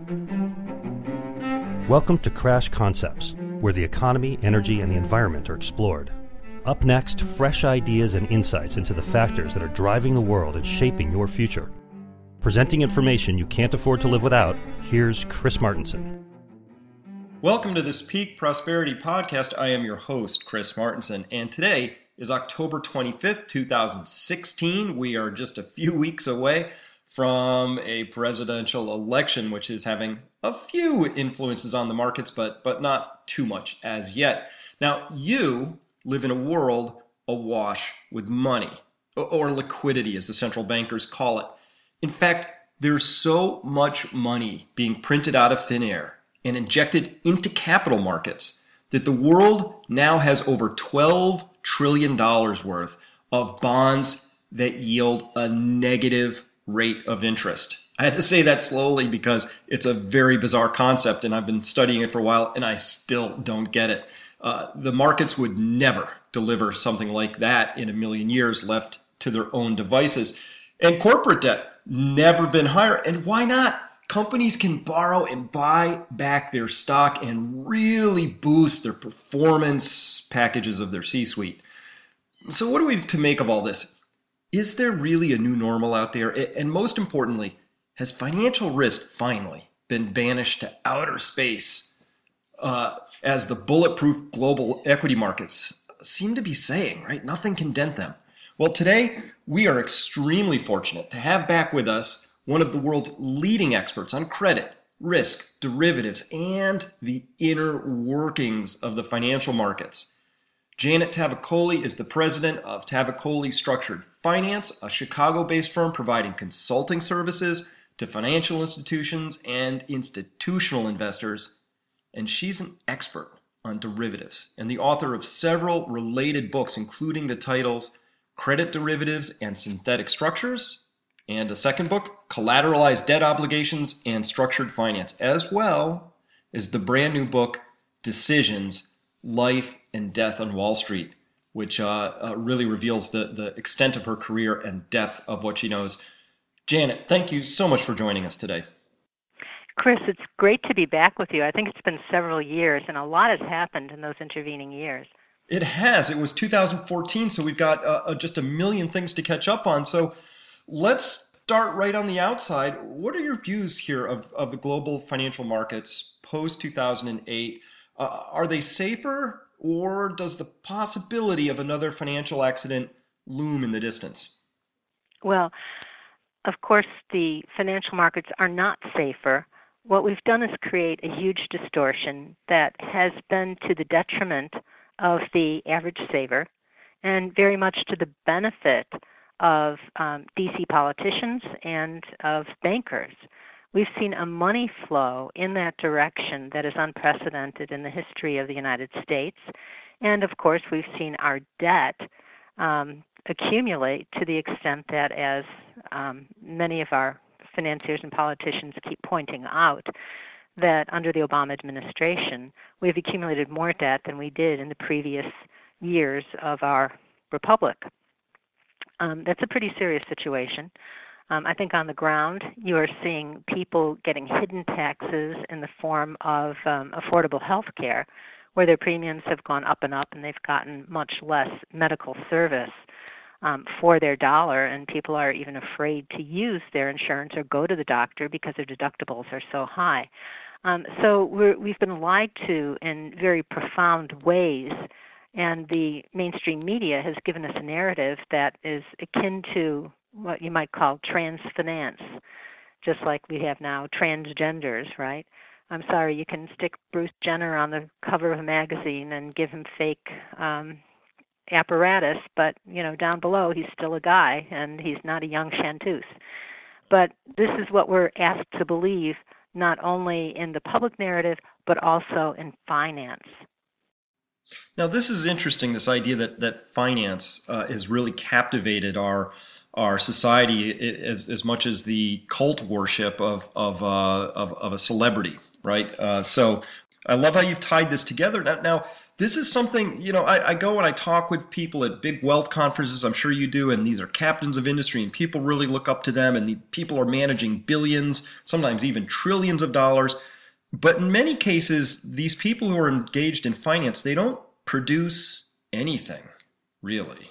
Welcome to Crash Concepts, where the economy, energy, and the environment are explored. Up next, fresh ideas and insights into the factors that are driving the world and shaping your future. Presenting information you can't afford to live without, here's Chris Martenson. Welcome to this Peak Prosperity Podcast. I am your host, Chris Martenson, and today is October 25th, 2016. We are just a few weeks away from a presidential election, which is having a few influences on the markets, but not too much as yet. Now, you live in a world awash with money, or liquidity, as the central bankers call it. In fact, there's so much money being printed out of thin air and injected into capital markets that the world now has over $12 trillion worth of bonds that yield a negative rate of interest. I had to say that slowly because it's a very bizarre concept and I've been studying it for a while and I still don't get it. The markets would never deliver something like that in a million years left to their own devices. And corporate debt, never been higher. And why not? Companies can borrow and buy back their stock and really boost their performance packages of their C-suite. So what are we to make of all this? Is there really a new normal out there? And most importantly, has financial risk finally been banished to outer space as the bulletproof global equity markets seem to be saying, right? Nothing can dent them. Well, today we are extremely fortunate to have back with us one of the world's leading experts on credit, risk, derivatives, and the inner workings of the financial markets. Janet Tavicoli is the president of Tavicoli Structured Finance, a Chicago-based firm providing consulting services to financial institutions and institutional investors. And she's an expert on derivatives and the author of several related books, including the titles Credit Derivatives and Synthetic Structures, and a second book, Collateralized Debt Obligations and Structured Finance, as well as the brand new book, Decisions, Life and Death on Wall Street, which really reveals the extent of her career and depth of what she knows. Janet, thank you so much for joining us today. Chris, it's great to be back with you. I think it's been several years, and a lot has happened in those intervening years. It has. It was 2014, so we've got just a million things to catch up on. So let's start right on the outside. What are your views here of the global financial markets post-2008? Are they safer, or does the possibility of another financial accident loom in the distance? Well, of course, the financial markets are not safer. What we've done is create a huge distortion that has been to the detriment of the average saver and very much to the benefit of DC politicians and of bankers. We've seen a money flow in that direction that is unprecedented in the history of the United States. And, of course, we've seen our debt accumulate to the extent that, as many of our financiers and politicians keep pointing out, that under the Obama administration, we've accumulated more debt than we did in the previous years of our republic. That's a pretty serious situation. I think on the ground, you are seeing people getting hidden taxes in the form of affordable health care, where their premiums have gone up and up, and they've gotten much less medical service for their dollar, and people are even afraid to use their insurance or go to the doctor because their deductibles are so high. So we've been lied to in very profound ways, and the mainstream media has given us a narrative that is akin to what you might call trans finance, just like we have now transgenders, right? I'm sorry, you can stick Bruce Jenner on the cover of a magazine and give him fake apparatus, but, down below he's still a guy and he's not a young chanteuse. But this is what we're asked to believe, not only in the public narrative, but also in finance. Now, this is interesting, this idea that finance has really captivated our society as much as the cult worship of a celebrity, right? So I love how you've tied this together. Now, this is something, I go and I talk with people at big wealth conferences, I'm sure you do, and these are captains of industry, and people really look up to them, and the people are managing billions, sometimes even trillions of dollars. But in many cases, these people who are engaged in finance, they don't produce anything, really.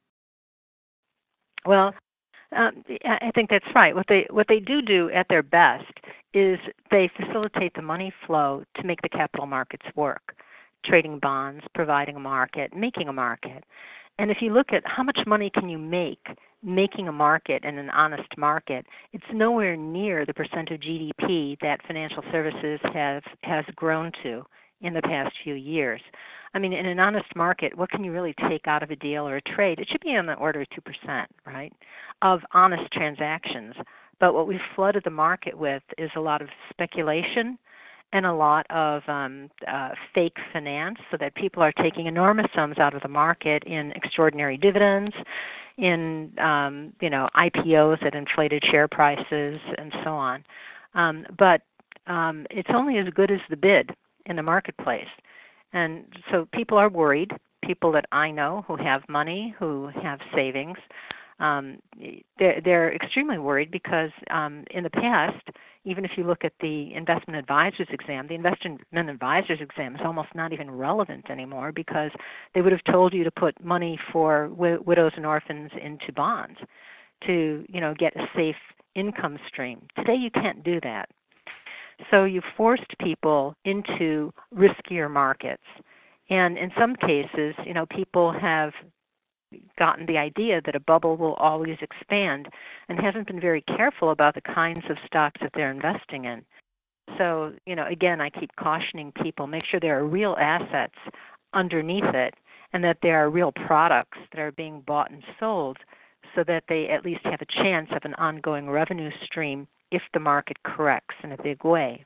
Well, I think that's right. What they do at their best is they facilitate the money flow to make the capital markets work, trading bonds, providing a market, making a market. And if you look at how much money can you make making a market in an honest market, it's nowhere near the percent of GDP that financial services has grown to in the past few years. I mean, in an honest market, what can you really take out of a deal or a trade? It should be on the order of 2%, right, of honest transactions. But what we've flooded the market with is a lot of speculation and a lot of fake finance, so that people are taking enormous sums out of the market in extraordinary dividends, in IPOs at inflated share prices, and so on. But it's only as good as the bid in the marketplace. And so people are worried, people that I know who have money, who have savings. They're extremely worried because in the past, even if you look at the investment advisor's exam, the investment advisor's exam is almost not even relevant anymore, because they would have told you to put money for widows and orphans into bonds to, get a safe income stream. Today you can't do that. So you've forced people into riskier markets. And in some cases, people have gotten the idea that a bubble will always expand and hasn't been very careful about the kinds of stocks that they're investing in. So, again, I keep cautioning people, make sure there are real assets underneath it and that there are real products that are being bought and sold, so that they at least have a chance of an ongoing revenue stream if the market corrects in a big way.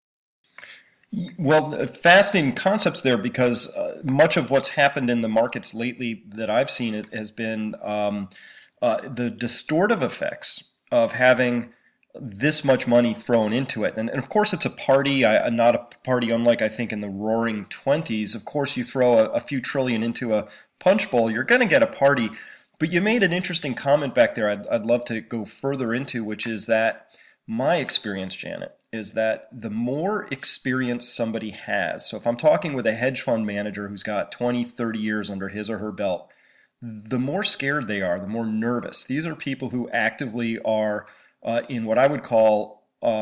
Well, fascinating concepts there, because much of what's happened in the markets lately that I've seen has been the distortive effects of having this much money thrown into it. And of course, it's a party, not a party unlike, I think, in the roaring 20s. Of course, you throw a few trillion into a punch bowl, you're going to get a party. But you made an interesting comment back there I'd love to go further into, which is that my experience, Janet, is that the more experience somebody has, so if I'm talking with a hedge fund manager who's got 20, 30 years under his or her belt, the more scared they are, the more nervous. These are people who actively are in what I would call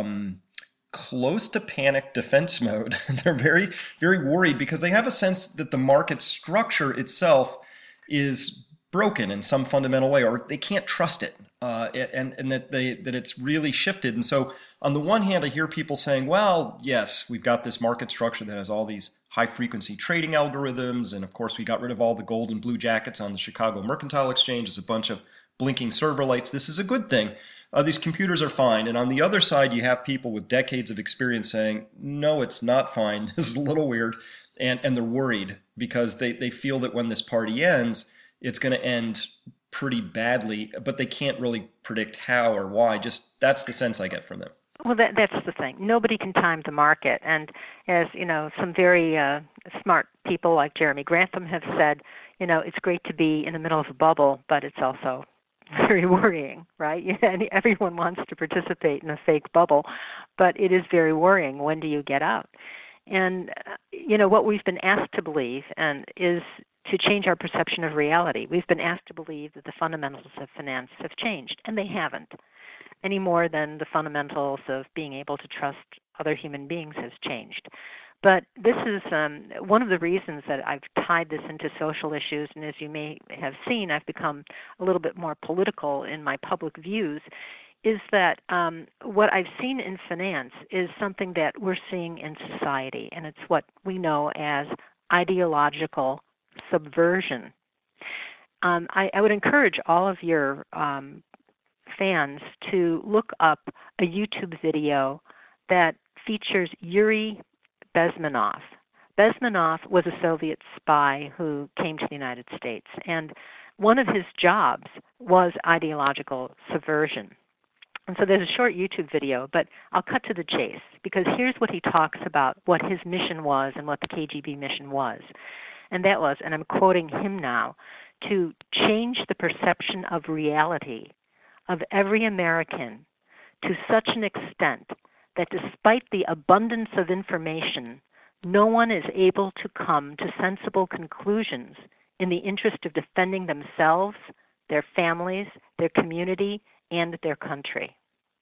close to panic defense mode. They're very, very worried because they have a sense that the market structure itself is broken in some fundamental way, or they can't trust it, and that it's really shifted. And so on the one hand, I hear people saying, well, yes, we've got this market structure that has all these high-frequency trading algorithms, and of course we got rid of all the gold and blue jackets on the Chicago Mercantile Exchange. It's a bunch of blinking server lights. This is a good thing. These computers are fine. And on the other side, you have people with decades of experience saying, no, it's not fine. This is a little weird. And they're worried because they feel that when this party ends, it's going to end pretty badly, but they can't really predict how or why. Just that's the sense I get from them. Well, that's the thing. Nobody can time the market. And as, some very smart people like Jeremy Grantham have said, it's great to be in the middle of a bubble, but it's also very worrying, right? And everyone wants to participate in a fake bubble, but it is very worrying. When do you get out? And, what we've been asked to believe is to change our perception of reality. We've been asked to believe that the fundamentals of finance have changed, and they haven't, any more than the fundamentals of being able to trust other human beings has changed. But this is one of the reasons that I've tied this into social issues, and as you may have seen, I've become a little bit more political in my public views, is that what I've seen in finance is something that we're seeing in society, and it's what we know as ideological subversion. I would encourage all of your fans to look up a YouTube video that features Yuri Bezmenov. Bezmenov was a Soviet spy who came to the United States, and one of his jobs was ideological subversion. And so there's a short YouTube video, but I'll cut to the chase, because here's what he talks about, what his mission was and what the KGB mission was. And that was, and I'm quoting him now, to change the perception of reality of every American to such an extent that despite the abundance of information, no one is able to come to sensible conclusions in the interest of defending themselves, their families, their community, and their country.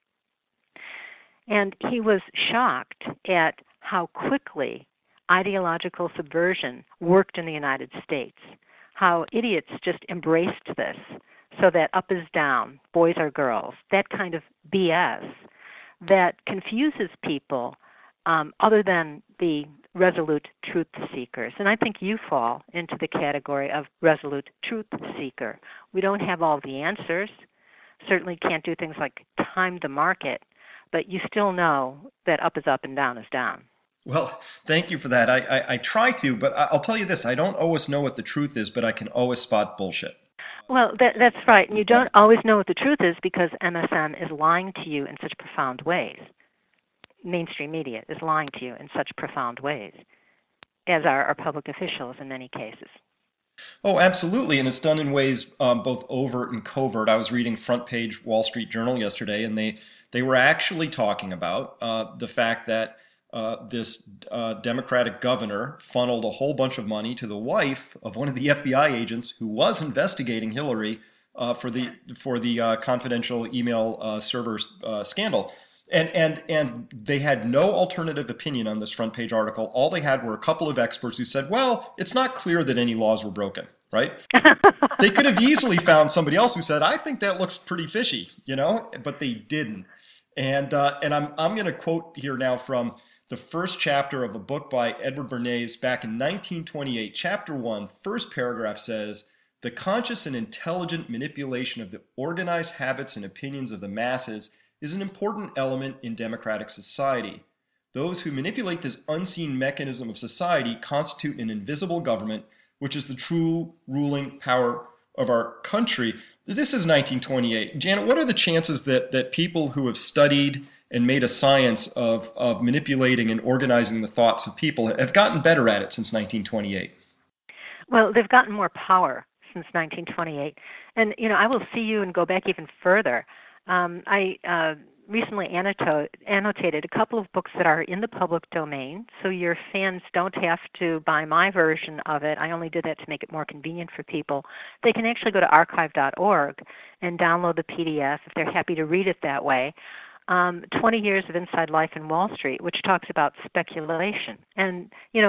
And he was shocked at how quickly ideological subversion worked in the United States, how idiots just embraced this, so that up is down, boys are girls, that kind of BS that confuses people other than the resolute truth seekers. And I think you fall into the category of resolute truth seeker. We don't have all the answers, certainly can't do things like time the market, but you still know that up is up and down is down. Well, thank you for that. I try to, but I'll tell you this. I don't always know what the truth is, but I can always spot bullshit. Well, that's right. And you don't always know what the truth is because MSM is lying to you in such profound ways. Mainstream media is lying to you in such profound ways, as are our public officials in many cases. Oh, absolutely. And it's done in ways both overt and covert. I was reading Front Page Wall Street Journal yesterday, and they were actually talking about the fact that this Democratic governor funneled a whole bunch of money to the wife of one of the FBI agents who was investigating Hillary for the confidential email server scandal. And they had no alternative opinion on this front page article. All they had were a couple of experts who said, well, it's not clear that any laws were broken, right? They could have easily found somebody else who said, I think that looks pretty fishy, but they didn't. And I'm going to quote here now from the first chapter of a book by Edward Bernays back in 1928. Chapter 1, first paragraph says, the conscious and intelligent manipulation of the organized habits and opinions of the masses is an important element in democratic society. Those who manipulate this unseen mechanism of society constitute an invisible government, which is the true ruling power of our country. This is 1928. Janet, what are the chances that people who have studied and made a science of manipulating and organizing the thoughts of people have gotten better at it since 1928? Well, they've gotten more power since 1928. And, I will see you and go back even further. I recently annotated a couple of books that are in the public domain, so your fans don't have to buy my version of it. I only did that to make it more convenient for people. They can actually go to archive.org and download the PDF if they're happy to read it that way. 20 Years of Inside Life in Wall Street, which talks about speculation. And,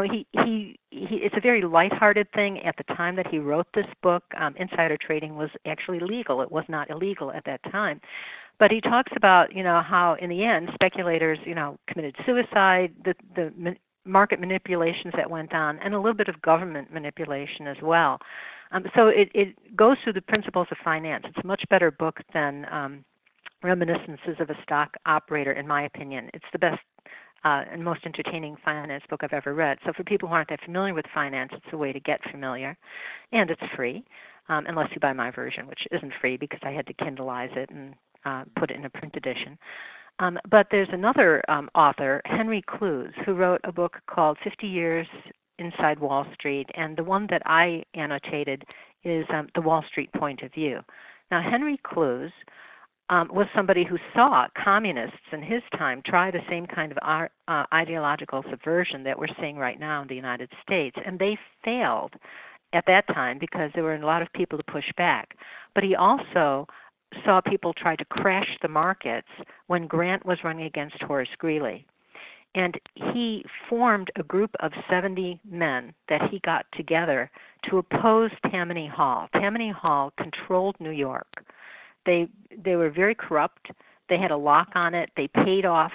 it's a very lighthearted thing. At the time that he wrote this book, insider trading was actually legal. It was not illegal at that time. But he talks about, how in the end speculators, committed suicide, the market manipulations that went on, and a little bit of government manipulation as well. So it goes through the principles of finance. It's a much better book than Reminiscences of a Stock Operator, in my opinion. It's the best and most entertaining finance book I've ever read. So for people who aren't that familiar with finance, it's a way to get familiar. And it's free, unless you buy my version, which isn't free because I had to Kindleize it and put it in a print edition. But there's another author, Henry Clues, who wrote a book called 50 Years Inside Wall Street, and the one that I annotated is The Wall Street Point of View. Now, Henry Clues was somebody who saw communists in his time try the same kind of ideological subversion that we're seeing right now in the United States, and they failed at that time because there were a lot of people to push back. But he also saw people try to crash the markets when Grant was running against Horace Greeley. And he formed a group of 70 men that he got together to oppose Tammany Hall. Tammany Hall controlled New York. They were very corrupt. They had a lock on it. They paid off,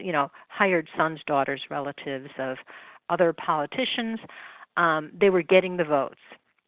hired sons, daughters, relatives of other politicians. They were getting the votes.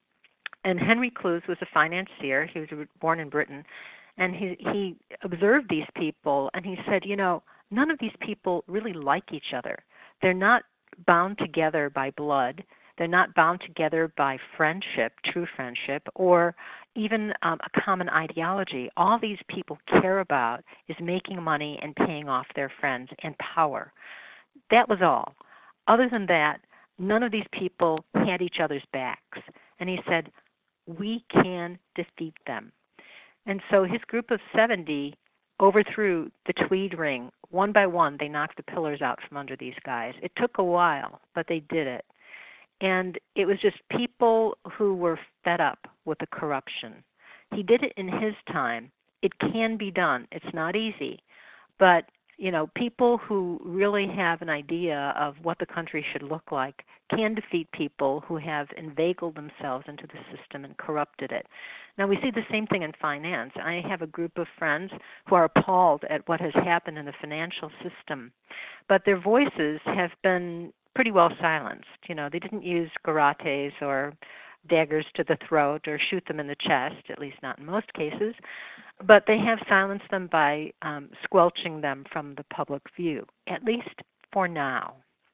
And Henry Clues was a financier. He was born in Britain. And he observed these people, and he said, none of these people really like each other. They're not bound together by blood. They're not bound together by friendship, true friendship, or even a common ideology. All these people care about is making money and paying off their friends and power. That was all. Other than that, none of these people had each other's backs. And he said, we can defeat them. And so his group of 70 overthrew the Tweed Ring. One by one, they knocked the pillars out from under these guys. It took a while, but they did it. And it was just people who were fed up with the corruption. He did it in his time. It can be done. It's not easy. But, people who really have an idea of what the country should look like can defeat people who have inveigled themselves into the system and corrupted it. Now, we see the same thing in finance. I have a group of friends who are appalled at what has happened in the financial system, but their voices have been pretty well silenced. They didn't use garates or daggers to the throat or shoot them in the chest, at least not in most cases, but they have silenced them by squelching them from the public view, at least for now.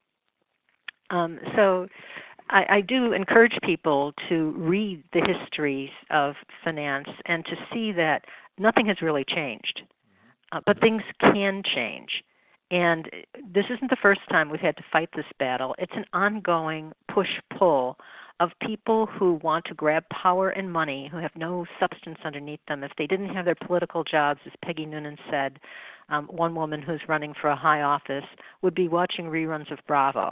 So I do encourage people to read the histories of finance and to see that nothing has really changed, but things can change. And this isn't the first time we've had to fight this battle. It's an ongoing push-pull of people who want to grab power and money, who have no substance underneath them. If they didn't have their political jobs, as Peggy Noonan said, one woman who's running for a high office would be watching reruns of Bravo.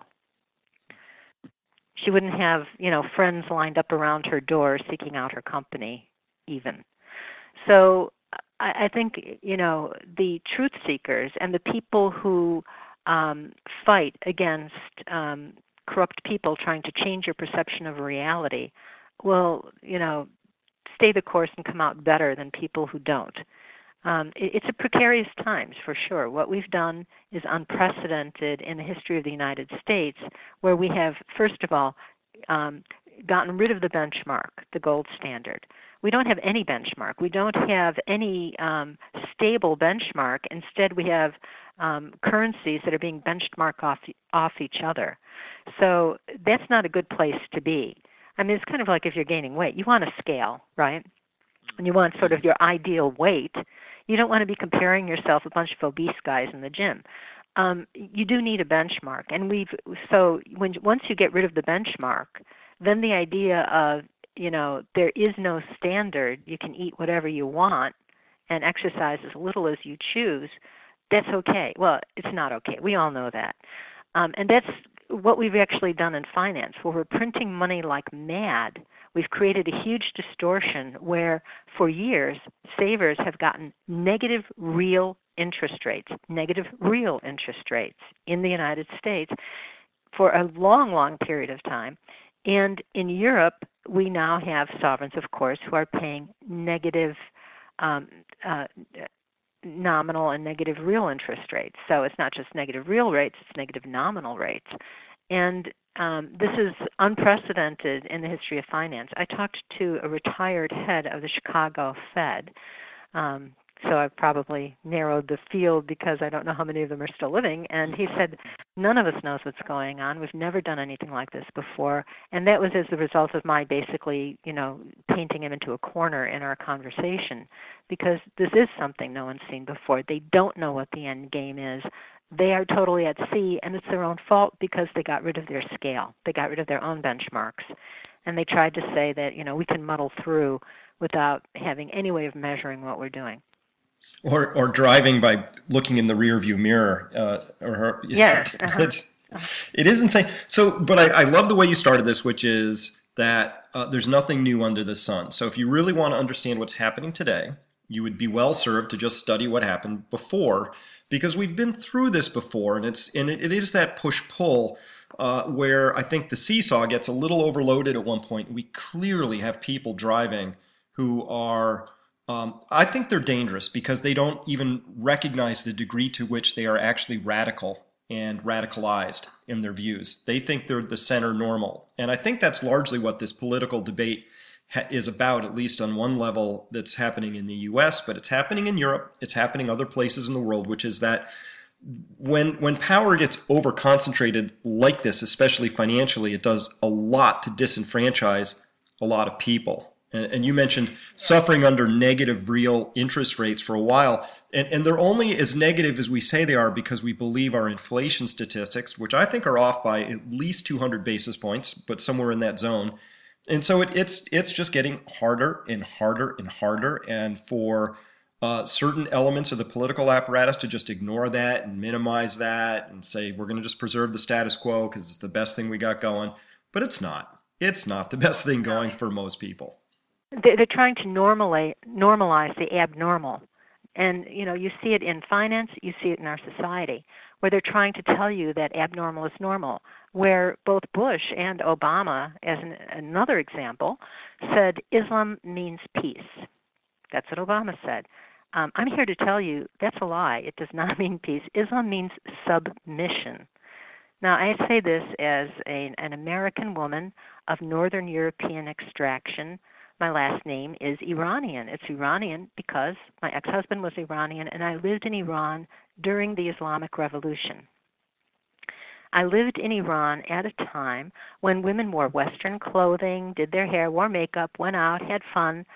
She wouldn't have, friends lined up around her door seeking out her company even. So I think, the truth seekers and the people who fight against corrupt people trying to change your perception of reality will, stay the course and come out better than people who don't. It's a precarious times for sure. What we've done is unprecedented in the history of the United States, where we have, first of all, gotten rid of the benchmark, the gold standard. We don't have any benchmark. We don't have any stable benchmark. Instead, we have currencies that are being benchmarked off each other. So that's not a good place to be. I mean, it's kind of like if you're gaining weight. You want a scale, right? And you want sort of your ideal weight. You don't want to be comparing yourself with a bunch of obese guys in the gym. You do need a benchmark. And once you get rid of the benchmark, then the idea of, there is no standard, you can eat whatever you want and exercise as little as you choose, that's okay. Well, it's not okay. We all know that. And that's what we've actually done in finance, where we're printing money like mad. We've created a huge distortion where, for years, savers have gotten negative real interest rates in the United States for a long, long period of time. And in Europe, we now have sovereigns, of course, who are paying negative nominal and negative real interest rates. So it's not just negative real rates, it's negative nominal rates. And this is unprecedented in the history of finance. I talked to a retired head of the Chicago Fed, so I've probably narrowed the field because I don't know how many of them are still living, and he said, none of us knows what's going on. We've never done anything like this before, and that was as a result of my basically, painting him into a corner in our conversation, because this is something no one's seen before. They don't know what the end game is. They are totally at sea, and it's their own fault because they got rid of their scale. They got rid of their own benchmarks, and they tried to say that, we can muddle through without having any way of measuring what we're doing. Or driving by looking in the rearview mirror. Yes. It is insane. So, but I love the way you started this, which is that there's nothing new under the sun. So if you really want to understand what's happening today, you would be well served to just study what happened before, because we've been through this before, and it is that push-pull where I think the seesaw gets a little overloaded at one point. We clearly have people driving who are... I think they're dangerous because they don't even recognize the degree to which they are actually radical and radicalized in their views. They think they're the center normal. And I think that's largely what this political debate is about, at least on one level that's happening in the U.S., but it's happening in Europe, it's happening other places in the world, which is that when power gets over concentrated like this, especially financially, it does a lot to disenfranchise a lot of people. And you mentioned suffering under negative real interest rates for a while. And they're only as negative as we say they are because we believe our inflation statistics, which I think are off by at least 200 basis points, but somewhere in that zone. And so it's just getting harder and harder and harder. And for certain elements of the political apparatus to just ignore that and minimize that and say, we're going to just preserve the status quo because it's the best thing we got going. But it's not. It's not the best thing going for most people. They're trying to normalize the abnormal. And, you see it in finance, you see it in our society, where they're trying to tell you that abnormal is normal, where both Bush and Obama, as another example, said Islam means peace. That's what Obama said. I'm here to tell you that's a lie. It does not mean peace. Islam means submission. Now, I say this as an American woman of Northern European extraction. My last name is Iranian. It's Iranian because my ex-husband was Iranian, and I lived in Iran during the Islamic Revolution. I lived in Iran at a time when women wore Western clothing, did their hair, wore makeup, went out, had fun,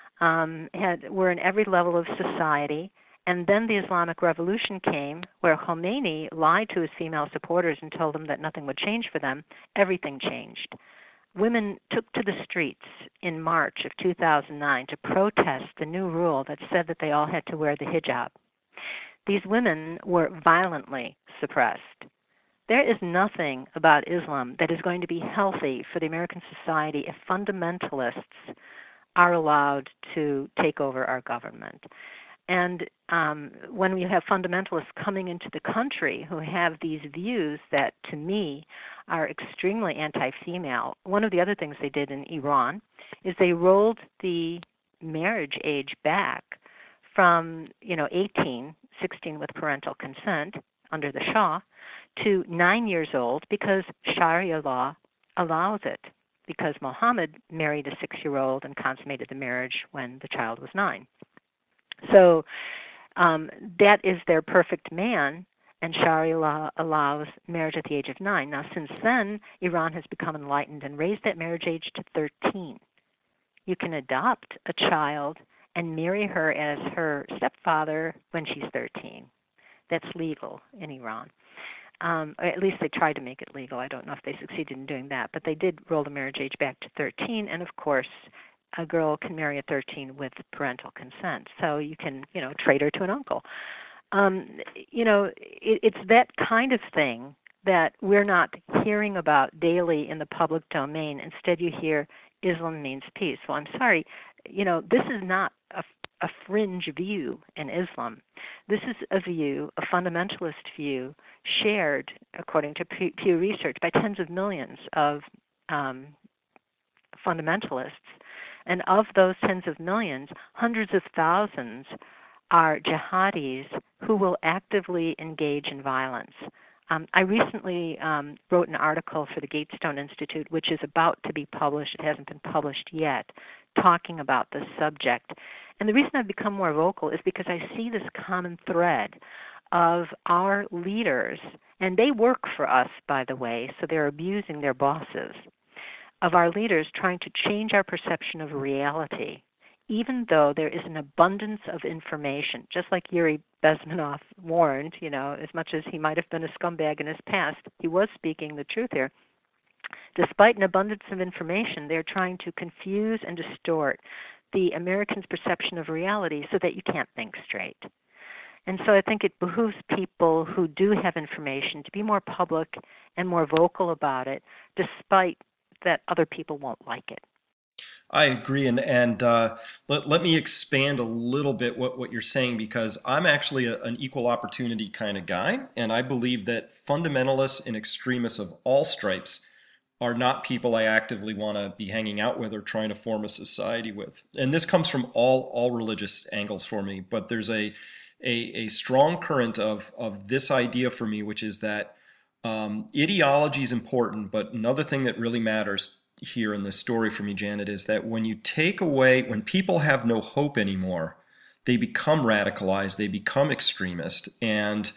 were in every level of society. And then the Islamic Revolution came, where Khomeini lied to his female supporters and told them that nothing would change for them. Everything changed. Women took to the streets in March of 2009 to protest the new rule that said that they all had to wear the hijab. These women were violently suppressed. There is nothing about Islam that is going to be healthy for the American society if fundamentalists are allowed to take over our government. And when we have fundamentalists coming into the country who have these views that, to me, are extremely anti-female, one of the other things they did in Iran is they rolled the marriage age back from 18, 16 with parental consent under the Shah, to 9 years old because Sharia law allows it, because Muhammad married a 6-year-old and consummated the marriage when the child was 9. So that is their perfect man, and Sharia law allows marriage at the age of 9. Now, since then, Iran has become enlightened and raised that marriage age to 13. You can adopt a child and marry her as her stepfather when she's 13. That's legal in Iran. Or at least they tried to make it legal. I don't know if they succeeded in doing that, but they did roll the marriage age back to 13, and of course, a girl can marry at 13 with parental consent. So you can, trade her to an uncle. It's that kind of thing that we're not hearing about daily in the public domain. Instead, you hear Islam means peace. Well, I'm sorry, this is not a fringe view in Islam. This is a view, a fundamentalist view, shared, according to Pew Research, by tens of millions of fundamentalists. And of those tens of millions, hundreds of thousands are jihadis who will actively engage in violence. I recently wrote an article for the Gatestone Institute, which is about to be published. It hasn't been published yet, talking about this subject. And the reason I've become more vocal is because I see this common thread of our leaders, and they work for us, by the way, so they're abusing their bosses, of our leaders trying to change our perception of reality, even though there is an abundance of information. Just like Yuri Bezmenov warned, as much as he might have been a scumbag in his past, he was speaking the truth here. Despite an abundance of information, they're trying to confuse and distort the Americans' perception of reality so that you can't think straight. And so I think it behooves people who do have information to be more public and more vocal about it, despite that other people won't like it. I agree, and let me expand a little bit what you're saying, because I'm actually an equal opportunity kind of guy, and I believe that fundamentalists and extremists of all stripes are not people I actively want to be hanging out with or trying to form a society with. And this comes from all religious angles for me, but there's a strong current of this idea for me, which is that ideology is important, but another thing that really matters here in this story for me, Janet, is that when people have no hope anymore, they become radicalized, they become extremist, and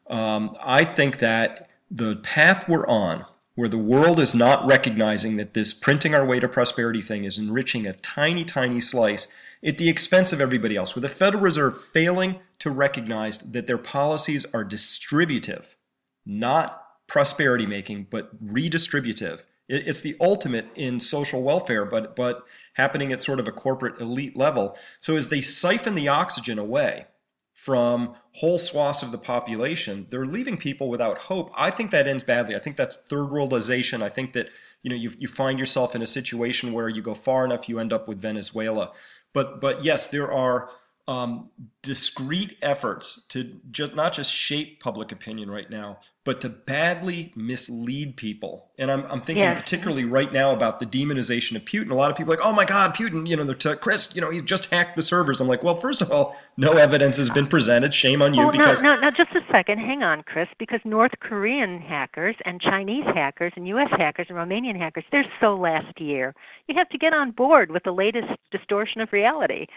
I think that the path we're on, where the world is not recognizing that this printing our way to prosperity thing is enriching a tiny, tiny slice at the expense of everybody else, with the Federal Reserve failing to recognize that their policies are distributive, not prosperity making, but redistributive. It's the ultimate in social welfare, but happening at sort of a corporate elite level. So as they siphon the oxygen away from whole swaths of the population, they're leaving people without hope. I think that ends badly. I think that's third worldization. I think that you find yourself in a situation where you go far enough, you end up with Venezuela. But yes, there are discrete efforts to not just shape public opinion right now, but to badly mislead people. And I'm thinking particularly right now about the demonization of Putin. A lot of people are like, oh my God, Putin, Chris, he's just hacked the servers. I'm like, well, first of all, no evidence has been presented. Shame on you. Because no, just a second. Hang on, Chris, because North Korean hackers and Chinese hackers and U.S. hackers and Romanian hackers, they're so last year. You have to get on board with the latest distortion of reality.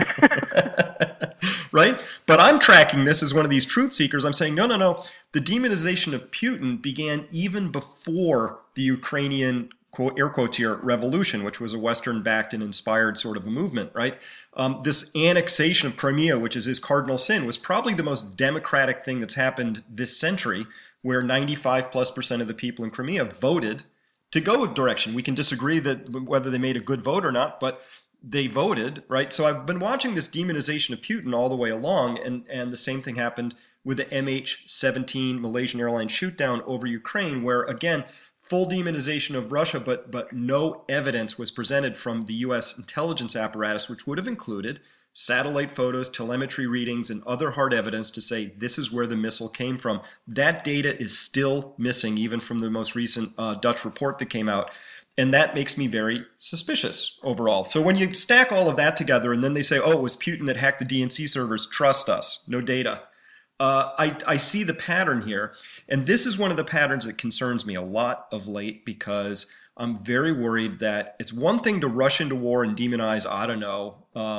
Right? But I'm tracking this as one of these truth seekers. I'm saying, no. The demonization of Putin began even before the Ukrainian, quote, air quotes here, revolution, which was a Western-backed and inspired sort of a movement, right? This annexation of Crimea, which is his cardinal sin, was probably the most democratic thing that's happened this century, where 95+% of the people in Crimea voted to go a direction. We can disagree that whether they made a good vote or not, but they voted, right? So I've been watching this demonization of Putin all the way along, and the same thing happened with the MH17 Malaysian Airlines shoot-down over Ukraine, where, again, full demonization of Russia, but no evidence was presented from the U.S. intelligence apparatus, which would have included satellite photos, telemetry readings, and other hard evidence to say this is where the missile came from. That data is still missing, even from the most recent Dutch report that came out. And that makes me very suspicious overall. So when you stack all of that together and then they say, oh, it was Putin that hacked the DNC servers, trust us, no data. I see the pattern here. And this is one of the patterns that concerns me a lot of late, because I'm very worried that it's one thing to rush into war and demonize, I don't know,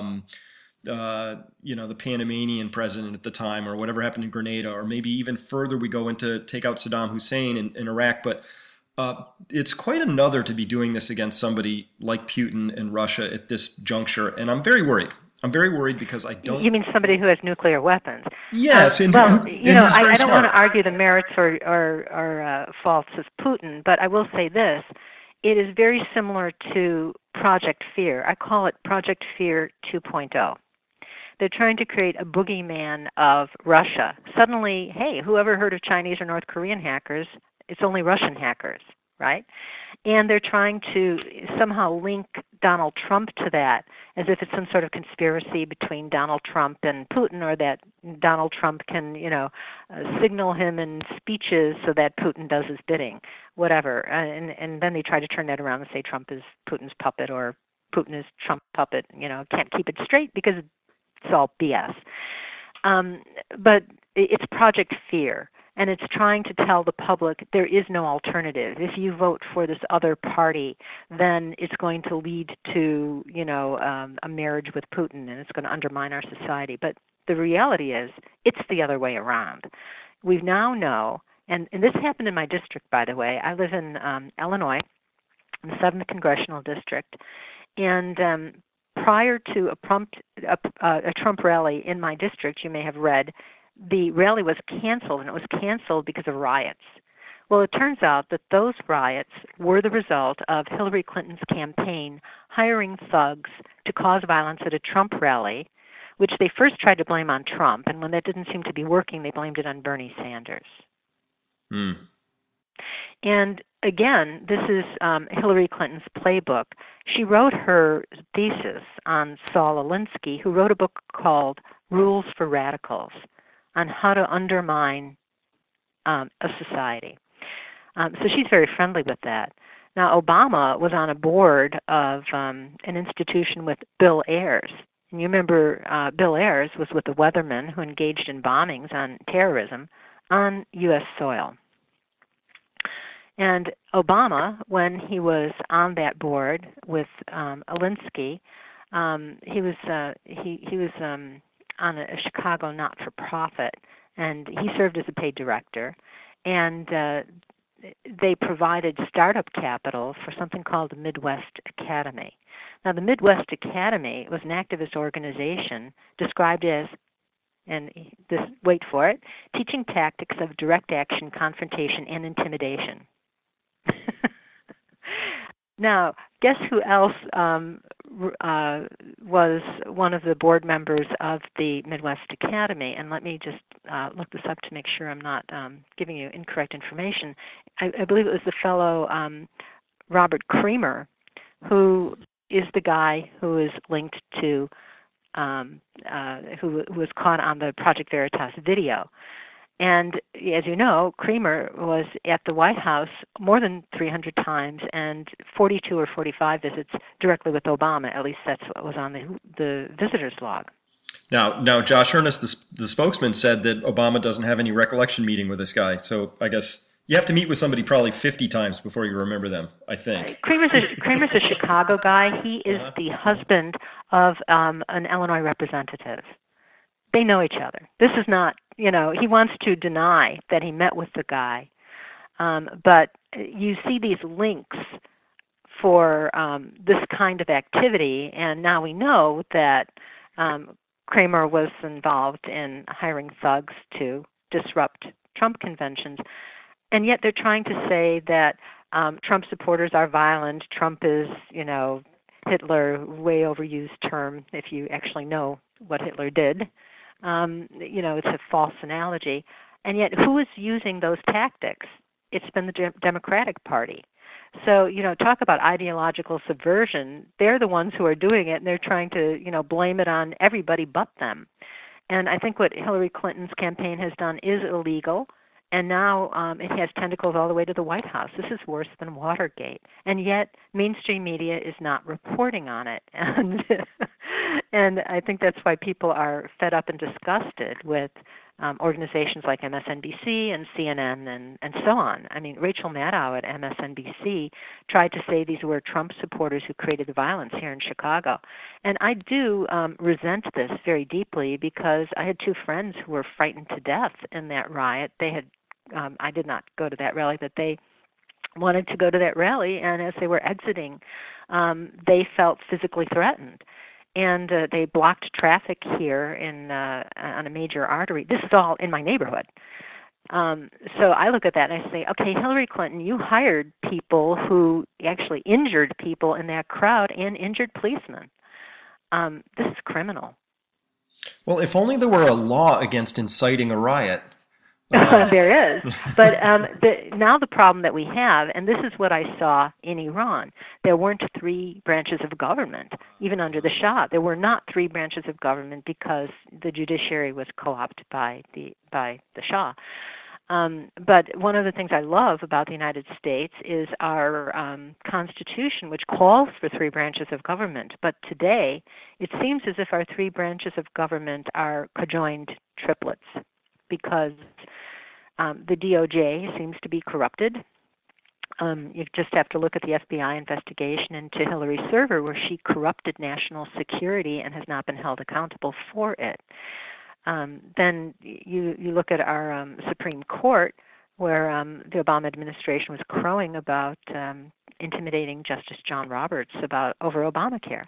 the Panamanian president at the time, or whatever happened in Grenada, or maybe even further we go into take out Saddam Hussein in Iraq. But it's quite another to be doing this against somebody like Putin and Russia at this juncture. And I'm very worried. I'm very worried because I don't... You mean somebody who has nuclear weapons? Yes. I don't want to argue the merits or faults of Putin, but I will say this. It is very similar to Project Fear. I call it Project Fear 2.0. They're trying to create a boogeyman of Russia. Suddenly, hey, whoever heard of Chinese or North Korean hackers? It's only Russian hackers, right? And they're trying to somehow link Donald Trump to that, as if it's some sort of conspiracy between Donald Trump and Putin, or that Donald Trump can, signal him in speeches so that Putin does his bidding, whatever. And then they try to turn that around and say Trump is Putin's puppet, or Putin is Trump's puppet. Can't keep it straight because it's all BS. But it's Project Fear. And it's trying to tell the public there is no alternative. If you vote for this other party, then it's going to lead to, a marriage with Putin, and it's going to undermine our society. But the reality is, it's the other way around. We now know, and this happened in my district, by the way. I live in Illinois, in the 7th Congressional District, and prior to a Trump rally in my district, you may have read, the rally was canceled, and it was canceled because of riots. Well, it turns out that those riots were the result of Hillary Clinton's campaign hiring thugs to cause violence at a Trump rally, which they first tried to blame on Trump, and when that didn't seem to be working, they blamed it on Bernie Sanders. And again, this is Hillary Clinton's playbook. She wrote her thesis on Saul Alinsky, who wrote a book called Rules for Radicals, on how to undermine a society. So she's very friendly with that. Now, Obama was on a board of an institution with Bill Ayers. And you remember Bill Ayers was with the Weathermen who engaged in bombings on terrorism on U.S. soil. And Obama, when he was on that board with Alinsky, he was on a Chicago not-for-profit, and he served as a paid director, and they provided startup capital for something called the Midwest Academy. Now, the Midwest Academy was an activist organization described as, and this, wait for it, teaching tactics of direct action, confrontation, and intimidation. Now, guess who else was one of the board members of the Midwest Academy? And let me just look this up to make sure I'm not giving you incorrect information. I believe it was the fellow Robert Creamer, who is the guy who is linked to, who was caught on the Project Veritas video. And as you know, Creamer was at the White House more than 300 times and 42 or 45 visits directly with Obama. At least that's what was on the visitor's log. Now, Josh Earnest, the spokesman, said that Obama doesn't have any recollection meeting with this guy. So I guess you have to meet with somebody probably 50 times before you remember them, I think. Creamer's a Chicago guy. He is the husband of an Illinois representative. They know each other. This is not, he wants to deny that he met with the guy. But you see these links for this kind of activity, and now we know that Creamer was involved in hiring thugs to disrupt Trump conventions. And yet they're trying to say that Trump supporters are violent. Trump is, Hitler, way overused term if you actually know what Hitler did. It's a false analogy. And yet who is using those tactics? It's been the Democratic Party. So, talk about ideological subversion. They're the ones who are doing it, and they're trying to, blame it on everybody but them. And I think what Hillary Clinton's campaign has done is illegal. And now it has tentacles all the way to the White House. This is worse than Watergate. And yet mainstream media is not reporting on it. And I think that's why people are fed up and disgusted with organizations like MSNBC and CNN and so on. I mean, Rachel Maddow at MSNBC tried to say these were Trump supporters who created the violence here in Chicago. And I do resent this very deeply because I had two friends who were frightened to death in that riot. They had I did not go to that rally, but they wanted to go to that rally, and as they were exiting, they felt physically threatened. And they blocked traffic here on a major artery. This is all in my neighborhood. So I look at that and I say, okay, Hillary Clinton, you hired people who actually injured people in that crowd and injured policemen. This is criminal. Well, if only there were a law against inciting a riot. There is. But now the problem that we have, and this is what I saw in Iran, there weren't three branches of government, even under the Shah. There were not three branches of government because the judiciary was co-opted by the Shah. But one of the things I love about the United States is our Constitution, which calls for three branches of government. But today, it seems as if our three branches of government are conjoined triplets, because the DOJ seems to be corrupted. You just have to look at the FBI investigation into Hillary's server, where she corrupted national security and has not been held accountable for it. Then you look at our Supreme Court, where the Obama administration was crowing about intimidating Justice John Roberts over Obamacare.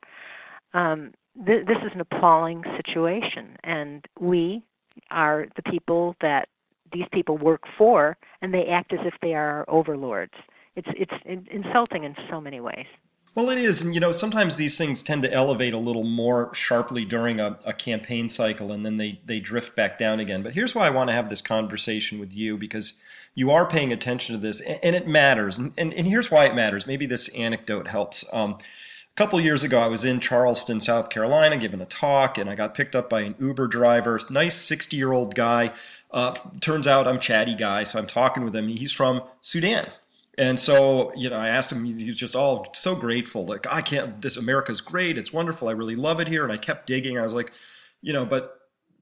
This is an appalling situation, and we are the people that these people work for, and they act as if they are overlords. It's insulting in so many ways. Well, it is, and sometimes these things tend to elevate a little more sharply during a campaign cycle, and then they drift back down again. But here's why I want to have this conversation with you, because you are paying attention to this, and it matters. And here's why it matters. Maybe this anecdote helps. A couple years ago, I was in Charleston, South Carolina, giving a talk, and I got picked up by an Uber driver, nice 60-year-old guy. Turns out I'm a chatty guy, so I'm talking with him. He's from Sudan. And so, I asked him, he was just all so grateful. Like, America's great. It's wonderful. I really love it here. And I kept digging. I was like, but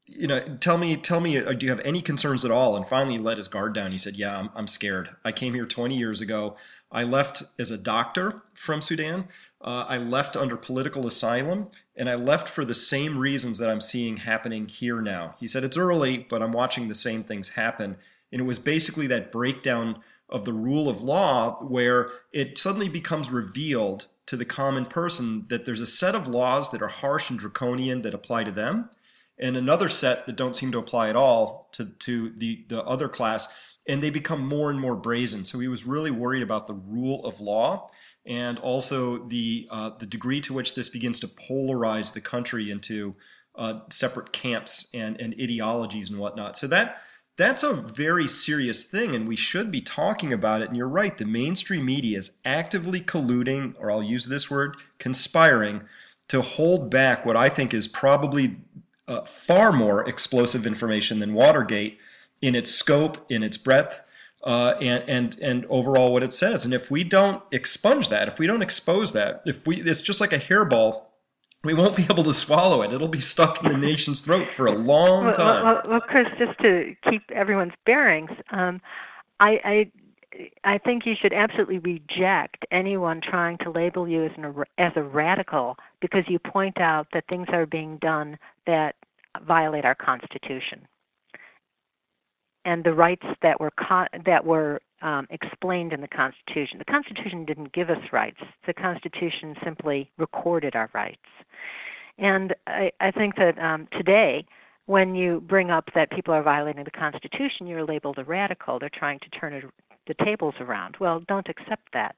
tell me, do you have any concerns at all? And finally, he let his guard down. He said, "Yeah, I'm scared. I came here 20 years ago. I left as a doctor from Sudan. I left under political asylum, and I left for the same reasons that I'm seeing happening here now." He said, "It's early, but I'm watching the same things happen." And it was basically that breakdown of the rule of law where it suddenly becomes revealed to the common person that there's a set of laws that are harsh and draconian that apply to them, and another set that don't seem to apply at all to the other class, and they become more and more brazen. So he was really worried about the rule of law, and also the degree to which this begins to polarize the country into separate camps and ideologies and whatnot. So that's a very serious thing, and we should be talking about it. And you're right, the mainstream media is actively colluding, or I'll use this word, conspiring, to hold back what I think is probably far more explosive information than Watergate in its scope, in its breadth, and overall what it says. And if we don't expunge that, if we don't expose that, it's just like a hairball. We won't be able to swallow it. It'll be stuck in the nation's throat for a long time. Well, Chris, just to keep everyone's bearings, I think you should absolutely reject anyone trying to label you as a radical because you point out that things are being done that violate our Constitution and the rights that were explained in the Constitution. The Constitution didn't give us rights. The Constitution simply recorded our rights. And I think that today, when you bring up that people are violating the Constitution, you're labeled a radical. They're trying to turn the tables around. Well, don't accept that.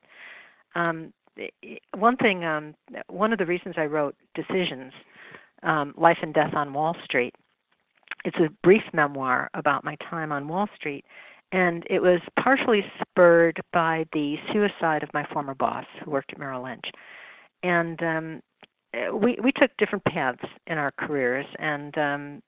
One of the reasons I wrote Decisions, Life and Death on Wall Street, it's a brief memoir about my time on Wall Street, and it was partially spurred by the suicide of my former boss who worked at Merrill Lynch. And we took different paths in our careers, and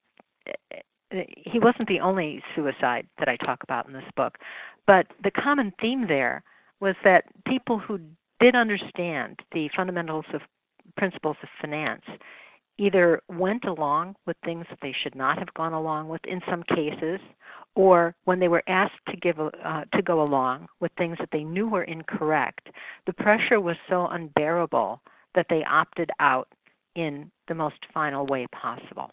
he wasn't the only suicide that I talk about in this book. But the common theme there was that people who did understand the principles of finance either went along with things that they should not have gone along with in some cases, or when they were asked to go along with things that they knew were incorrect, the pressure was so unbearable that they opted out in the most final way possible.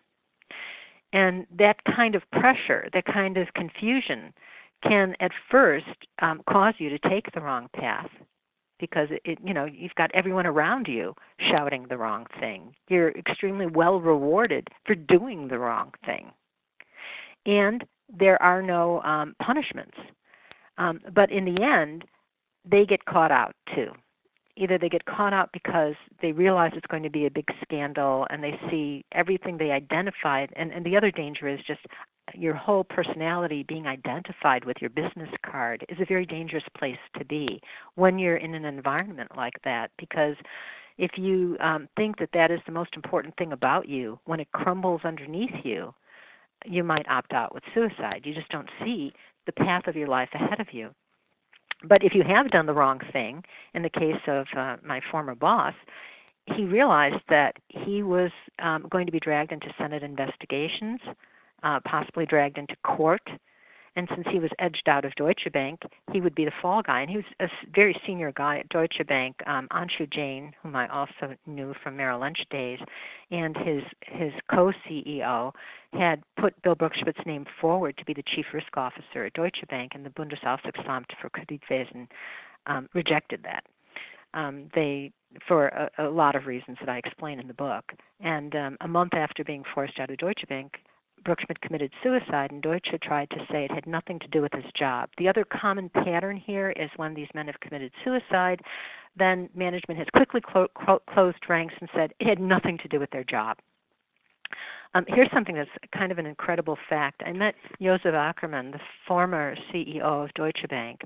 And that kind of pressure, that kind of confusion can at first cause you to take the wrong path, because you've got everyone around you shouting the wrong thing. You're extremely well rewarded for doing the wrong thing. And there are no punishments. But in the end, they get caught out too. Either they get caught out because they realize it's going to be a big scandal and they see everything they identified. And the other danger is just your whole personality being identified with your business card is a very dangerous place to be when you're in an environment like that, because if you think that is the most important thing about you, when it crumbles underneath you, you might opt out with suicide. You just don't see the path of your life ahead of you. But if you have done the wrong thing, in the case of my former boss, he realized that he was going to be dragged into Senate investigations, possibly dragged into court. And since he was edged out of Deutsche Bank, he would be the fall guy. And he was a very senior guy at Deutsche Bank, Anshu Jain, whom I also knew from Merrill Lynch days, and his co-CEO had put Bill Brookschmidt's name forward to be the chief risk officer at Deutsche Bank, and the Bundesaufsichtsamt für Kreditwesen rejected that. They, for a lot of reasons that I explain in the book. And a month after being forced out of Deutsche Bank, Brookschmidt committed suicide, and Deutsche tried to say it had nothing to do with his job. The other common pattern here is when these men have committed suicide, then management has quickly closed ranks and said it had nothing to do with their job. Here's something that's kind of an incredible fact. I met Josef Ackerman, the former CEO of Deutsche Bank,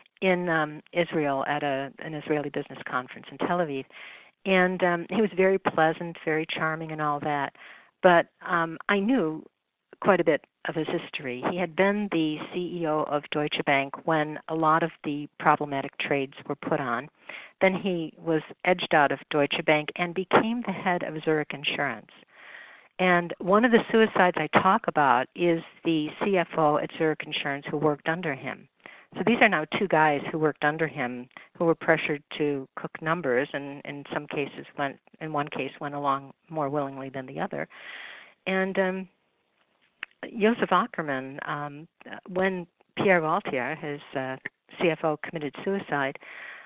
in Israel at an Israeli business conference in Tel Aviv. And he was very pleasant, very charming and all that. But I knew quite a bit of his history. He had been the CEO of Deutsche Bank when a lot of the problematic trades were put on. Then he was edged out of Deutsche Bank and became the head of Zurich Insurance. And one of the suicides I talk about is the CFO at Zurich Insurance who worked under him. So these are now two guys who worked under him who were pressured to cook numbers, and in some cases in one case went along more willingly than the other. And Josef Ackermann, when Pierre Waltier, his CFO, committed suicide,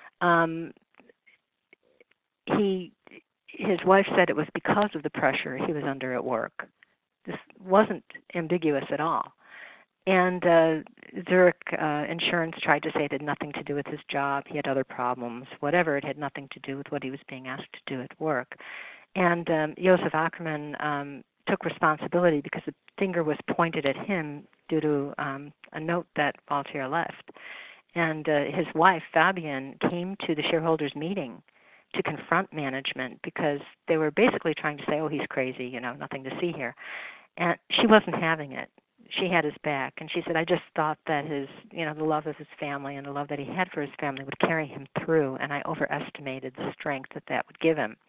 his wife said it was because of the pressure he was under at work. This wasn't ambiguous at all. And Zurich Insurance tried to say it had nothing to do with his job. He had other problems. Whatever, it had nothing to do with what he was being asked to do at work. And Josef Ackermann took responsibility because the finger was pointed at him due to a note that Waltier left. And his wife, Fabienne, came to the shareholders' meeting to confront management because they were basically trying to say, oh, he's crazy, nothing to see here. And she wasn't having it. She had his back, and she said, I just thought that the love of his family and the love that he had for his family would carry him through, and I overestimated the strength that would give him.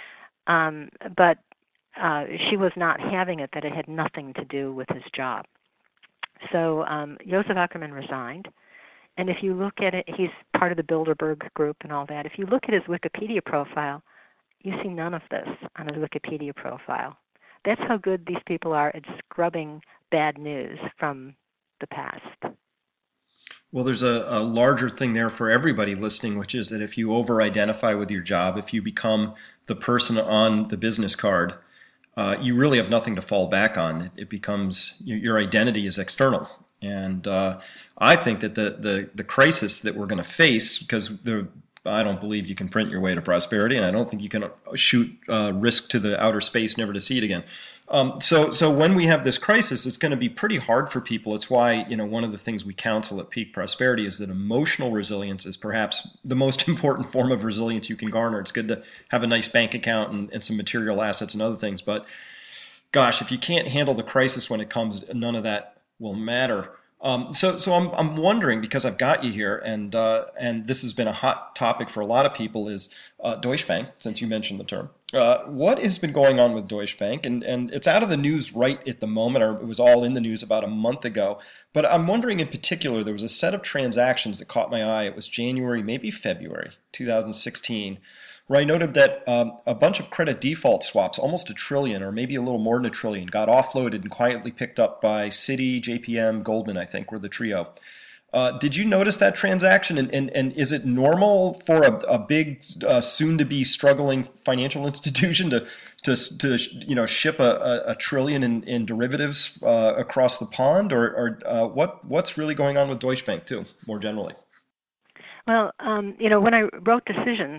But she was not having it, that it had nothing to do with his job. So Josef Ackermann resigned, and if you look at it, he's part of the Bilderberg group and all that. If you look at his Wikipedia profile, you see none of this on his Wikipedia profile. That's how good these people are at scrubbing bad news from the past. Well, there's a larger thing there for everybody listening, which is that if you over-identify with your job, if you become the person on the business card, you really have nothing to fall back on. It becomes, your identity is external. And I think that the crisis that we're going to face, because I don't believe you can print your way to prosperity, and I don't think you can shoot risk to the outer space never to see it again. So when we have this crisis, it's going to be pretty hard for people. It's why, one of the things we counsel at Peak Prosperity is that emotional resilience is perhaps the most important form of resilience you can garner. It's good to have a nice bank account and some material assets and other things. But gosh, if you can't handle the crisis when it comes, none of that will matter. So I'm wondering, because I've got you here, and this has been a hot topic for a lot of people, is Deutsche Bank, since you mentioned the term. What has been going on with Deutsche Bank? And it's out of the news right at the moment, or it was all in the news about a month ago. But I'm wondering in particular, there was a set of transactions that caught my eye. It was January, maybe February 2016, where I noted that a bunch of credit default swaps, almost $1 trillion or maybe a little more than $1 trillion, got offloaded and quietly picked up by Citi, JPM, Goldman, I think, were the trio. Did you notice that transaction? And is it normal for a big, soon-to-be struggling financial institution to ship a trillion in derivatives across the pond? Or what's really going on with Deutsche Bank, too, more generally? Well, when I wrote Decisions,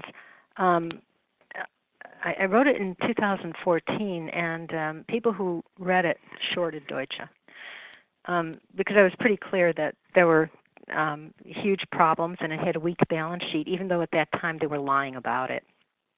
I wrote it in 2014, and people who read it shorted Deutsche because I was pretty clear that there were huge problems and it had a weak balance sheet, even though at that time they were lying about it.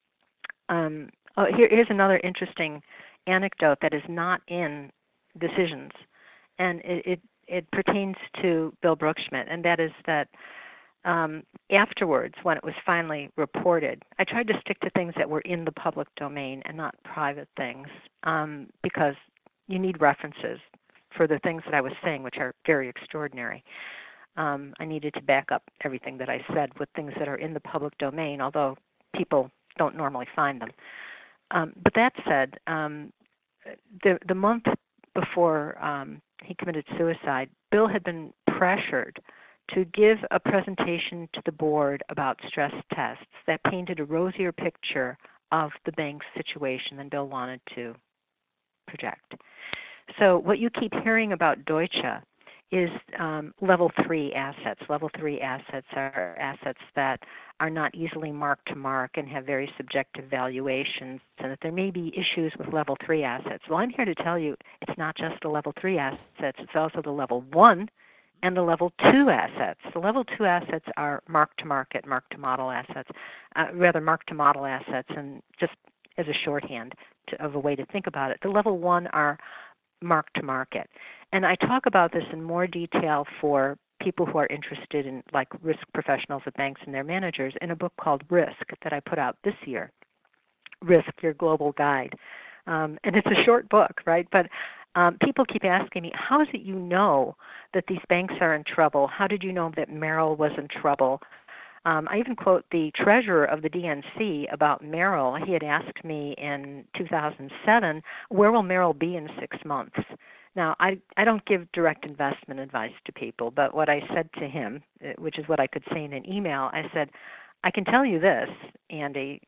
Here's another interesting anecdote that is not in Decisions, and it pertains to Bill Brookschmidt, and that is that afterwards, when it was finally reported, I tried to stick to things that were in the public domain and not private things, because you need references for the things that I was saying, which are very extraordinary. I needed to back up everything that I said with things that are in the public domain, although people don't normally find them. But that said, the month before he committed suicide, Bill had been pressured to give a presentation to the board about stress tests that painted a rosier picture of the bank's situation than Bill wanted to project. So what you keep hearing about Deutsche is level 3 assets. Level 3 assets are assets that are not easily marked to mark and have very subjective valuations, and that there may be issues with level 3 assets. Well, I'm here to tell you it's not just the level 3 assets, it's also the level 1 and the level 2 assets. The level 2 assets are mark-to-market, mark-to-model assets, mark-to-model assets, and just as a shorthand of a way to think about it. The level 1 are mark-to-market. And I talk about this in more detail for people who are interested in, like, risk professionals at banks and their managers, in a book called Risk that I put out this year, Risk, Your Global Guide And it's a short book, right? But people keep asking me, how is it you know that these banks are in trouble? How did you know that Merrill was in trouble? I even quote the treasurer of the DNC about Merrill. He had asked me in 2007, where will Merrill be in 6 months? Now, I don't give direct investment advice to people, but what I said to him, which is what I could say in an email, I said, I can tell you this, Andy,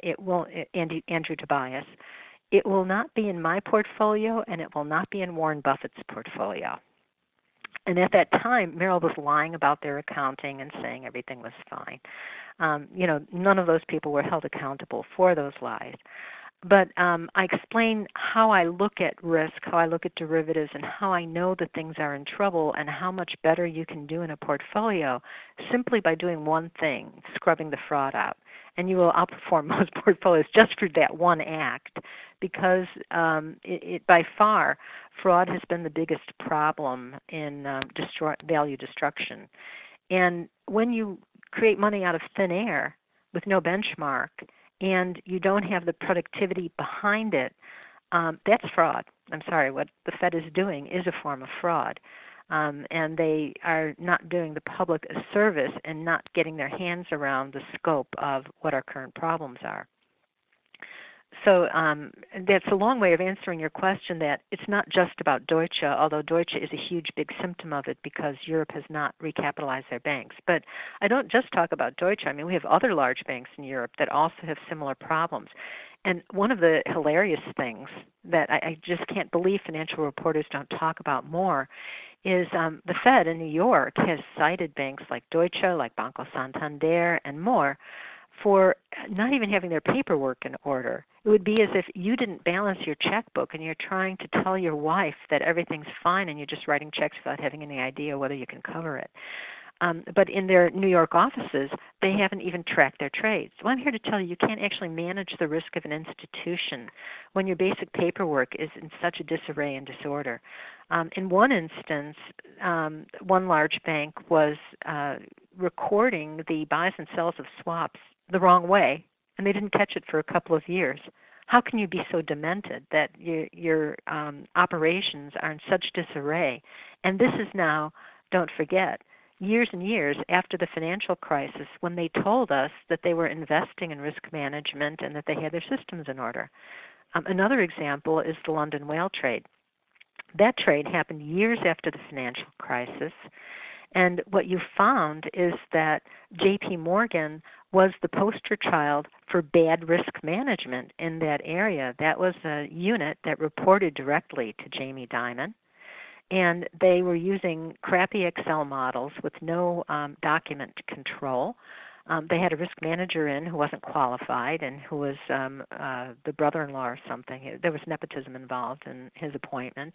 Andrew Tobias, it will not be in my portfolio and it will not be in Warren Buffett's portfolio. And at that time, Merrill was lying about their accounting and saying everything was fine. None of those people were held accountable for those lies. But I explain how I look at risk, how I look at derivatives, and how I know that things are in trouble and how much better you can do in a portfolio simply by doing one thing, scrubbing the fraud out. And you will outperform most portfolios just for that one act because it by far, fraud has been the biggest problem in value destruction. And when you create money out of thin air with no benchmark, and you don't have the productivity behind it, that's fraud. I'm sorry, what the Fed is doing is a form of fraud. And they are not doing the public a service and not getting their hands around the scope of what our current problems are. So that's a long way of answering your question that it's not just about Deutsche, although Deutsche is a huge, big symptom of it because Europe has not recapitalized their banks. But I don't just talk about Deutsche. I mean, we have other large banks in Europe that also have similar problems. And one of the hilarious things that I just can't believe financial reporters don't talk about more is the Fed in New York has cited banks like Deutsche, like Banco Santander, and more for not even having their paperwork in order. It would be as if you didn't balance your checkbook and you're trying to tell your wife that everything's fine and you're just writing checks without having any idea whether you can cover it. But in their New York offices, they haven't even tracked their trades. Well, I'm here to tell you, you can't actually manage the risk of an institution when your basic paperwork is in such a disarray and disorder. In one instance, one large bank was recording the buys and sells of swaps the wrong way, and they didn't catch it for a couple of years. How can you be so demented that your operations are in such disarray? And this is now, don't forget, years and years after the financial crisis when they told us that they were investing in risk management and that they had their systems in order. Another example is the London whale trade. That trade happened years after the financial crisis, and what you found is that J.P. Morgan was the poster child for bad risk management in that area. That was a unit that reported directly to Jamie Dimon. And they were using crappy Excel models with no document control. They had a risk manager in who wasn't qualified and who was the brother-in-law or something. There was nepotism involved in his appointment.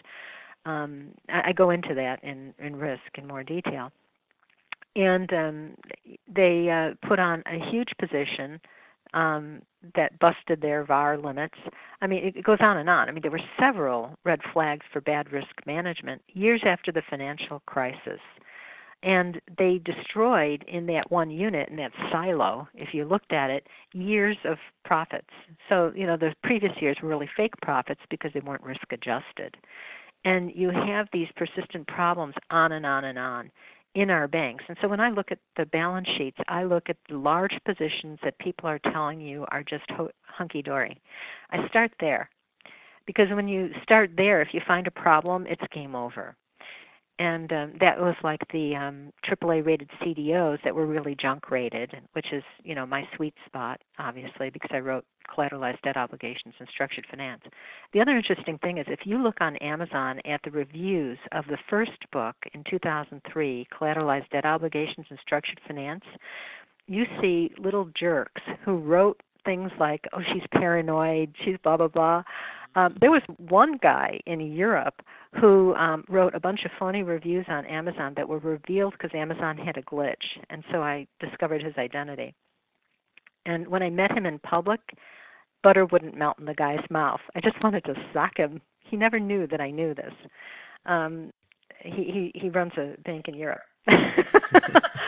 I go into that in risk in more detail. And they put on a huge position that busted their VAR limits. I mean, it goes on and on. I mean, there were several red flags for bad risk management years after the financial crisis. And they destroyed in that one unit, in that silo, if you looked at it, years of profits. So, the previous years were really fake profits because they weren't risk adjusted. And you have these persistent problems on and on and on in our banks. And so when I look at the balance sheets, I look at the large positions that people are telling you are just hunky-dory. I start there because when you start there, if you find a problem, it's game over. And that was like the AAA-rated CDOs that were really junk-rated, which is, my sweet spot, obviously, because I wrote collateralized debt obligations and structured finance. The other interesting thing is if you look on Amazon at the reviews of the first book in 2003, Collateralized Debt Obligations and Structured Finance, you see little jerks who wrote things like, oh, she's paranoid, she's blah, blah, blah. There was one guy in Europe who wrote a bunch of phony reviews on Amazon that were revealed because Amazon had a glitch, and so I discovered his identity. And when I met him in public, butter wouldn't melt in the guy's mouth. I just wanted to sock him. He never knew that I knew this. He runs a bank in Europe.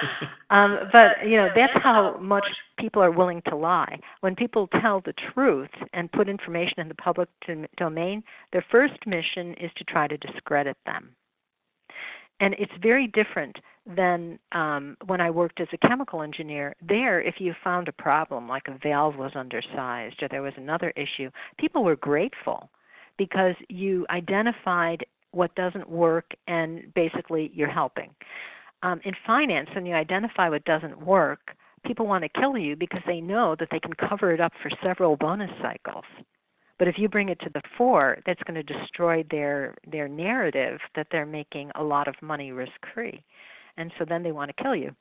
But that's how much people are willing to lie. When people tell the truth and put information in the public domain, their first mission is to try to discredit them. And it's very different than when I worked as a chemical engineer. There, if you found a problem, like a valve was undersized or there was another issue, people were grateful because you identified what doesn't work and basically you're helping. In finance, when you identify what doesn't work, people want to kill you because they know that they can cover it up for several bonus cycles. But if you bring it to the fore, that's going to destroy their narrative that they're making a lot of money risk-free. And so then they want to kill you.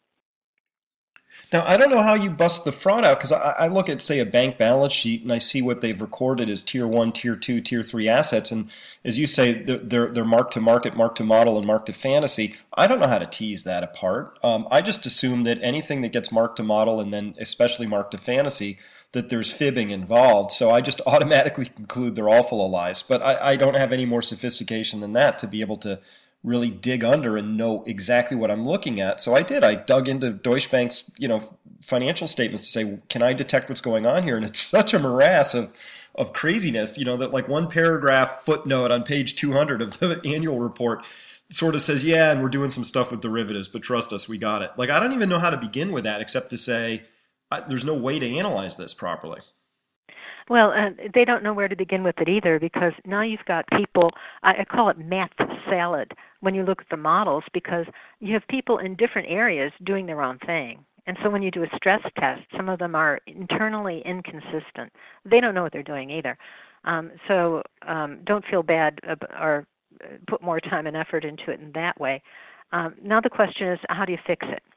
Now, I don't know how you bust the fraud out, because I look at, say, a bank balance sheet and I see what they've recorded as Tier 1, Tier 2, Tier 3 assets. And as you say, they're marked to market, marked to model, and marked to fantasy. I don't know how to tease that apart. I just assume that anything that gets marked to model and then especially marked to fantasy, that there's fibbing involved. So I just automatically conclude they're all full of lies. But I don't have any more sophistication than that to be able to really dig under and know exactly what I'm looking at. So I did. I dug into Deutsche Bank's, financial statements to say, can I detect what's going on here? And it's such a morass of craziness, that like one paragraph footnote on page 200 of the annual report sort of says, yeah, and we're doing some stuff with derivatives, but trust us, we got it. Like, I don't even know how to begin with that except to say, there's no way to analyze this properly. Well, they don't know where to begin with it either, because now you've got people, I call it math salad when you look at the models, because you have people in different areas doing their own thing. And so when you do a stress test, some of them are internally inconsistent. They don't know what they're doing either. So don't feel bad or put more time and effort into it in that way. Now the question is, how do you fix it?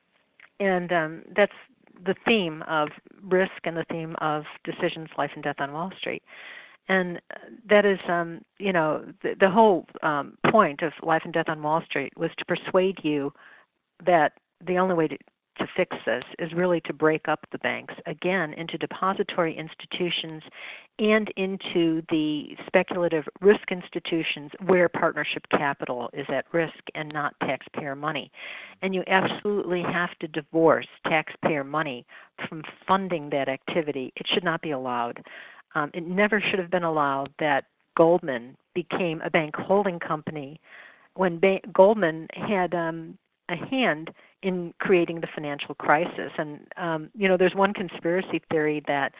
And that's the theme of risk and the theme of decisions, life and death on Wall Street. And that is, the whole point of Life and Death on Wall Street was to persuade you that the only way to fix this is really to break up the banks, again, into depository institutions and into the speculative risk institutions where partnership capital is at risk and not taxpayer money. And you absolutely have to divorce taxpayer money from funding that activity. It should not be allowed. It never should have been allowed that Goldman became a bank holding company when Goldman had a hand in creating the financial crisis. And, there's one conspiracy theory that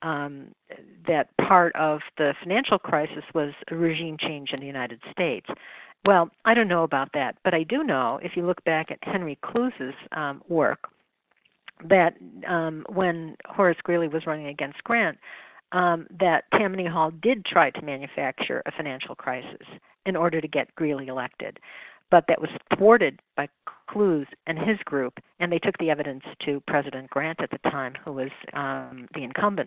that part of the financial crisis was a regime change in the United States. Well, I don't know about that, but I do know, if you look back at Henry Cluse's work, that when Horace Greeley was running against Grant, that Tammany Hall did try to manufacture a financial crisis in order to get Greeley elected. But that was thwarted by Cluse and his group, and they took the evidence to President Grant at the time, who was the incumbent.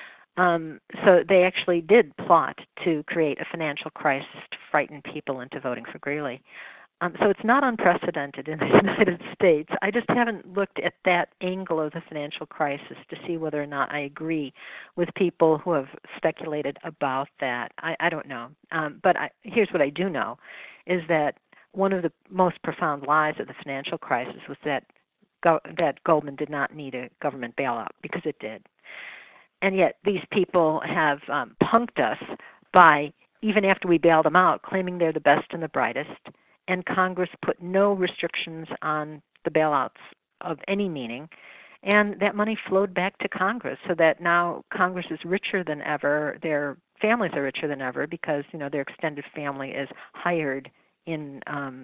So they actually did plot to create a financial crisis to frighten people into voting for Greeley. So it's not unprecedented in the United States. I just haven't looked at that angle of the financial crisis to see whether or not I agree with people who have speculated about that. I don't know. But here's what I do know, is that one of the most profound lies of the financial crisis was that Goldman did not need a government bailout, because it did. And yet these people have punked us by, even after we bailed them out, claiming they're the best and the brightest, and Congress put no restrictions on the bailouts of any meaning, and that money flowed back to Congress, so that now Congress is richer than ever, their families are richer than ever, because their extended family is hired in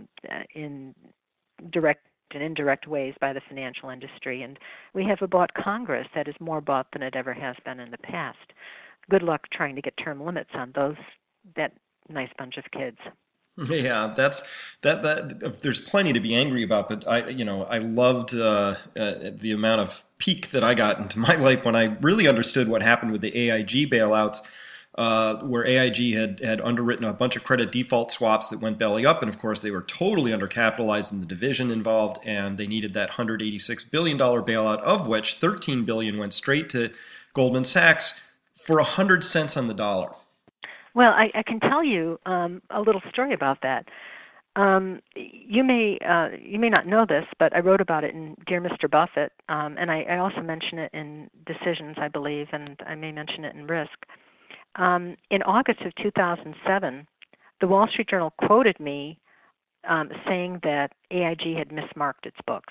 direct and indirect ways by the financial industry. And we have a bought Congress that is more bought than it ever has been in the past. Good luck trying to get term limits on that nice bunch of kids. Yeah, that. There's plenty to be angry about, but I loved the amount of peak that I got into my life when I really understood what happened with the AIG bailouts. Where AIG had underwritten a bunch of credit default swaps that went belly up, and of course they were totally undercapitalized in the division involved, and they needed that $186 billion bailout, of which $13 billion went straight to Goldman Sachs for 100 cents on the dollar. Well, I can tell you a little story about that. You may not know this, but I wrote about it in Dear Mr. Buffett, and I also mention it in Decisions, I believe, and I may mention it in Risk. In August of 2007, the Wall Street Journal quoted me saying that AIG had mismarked its books.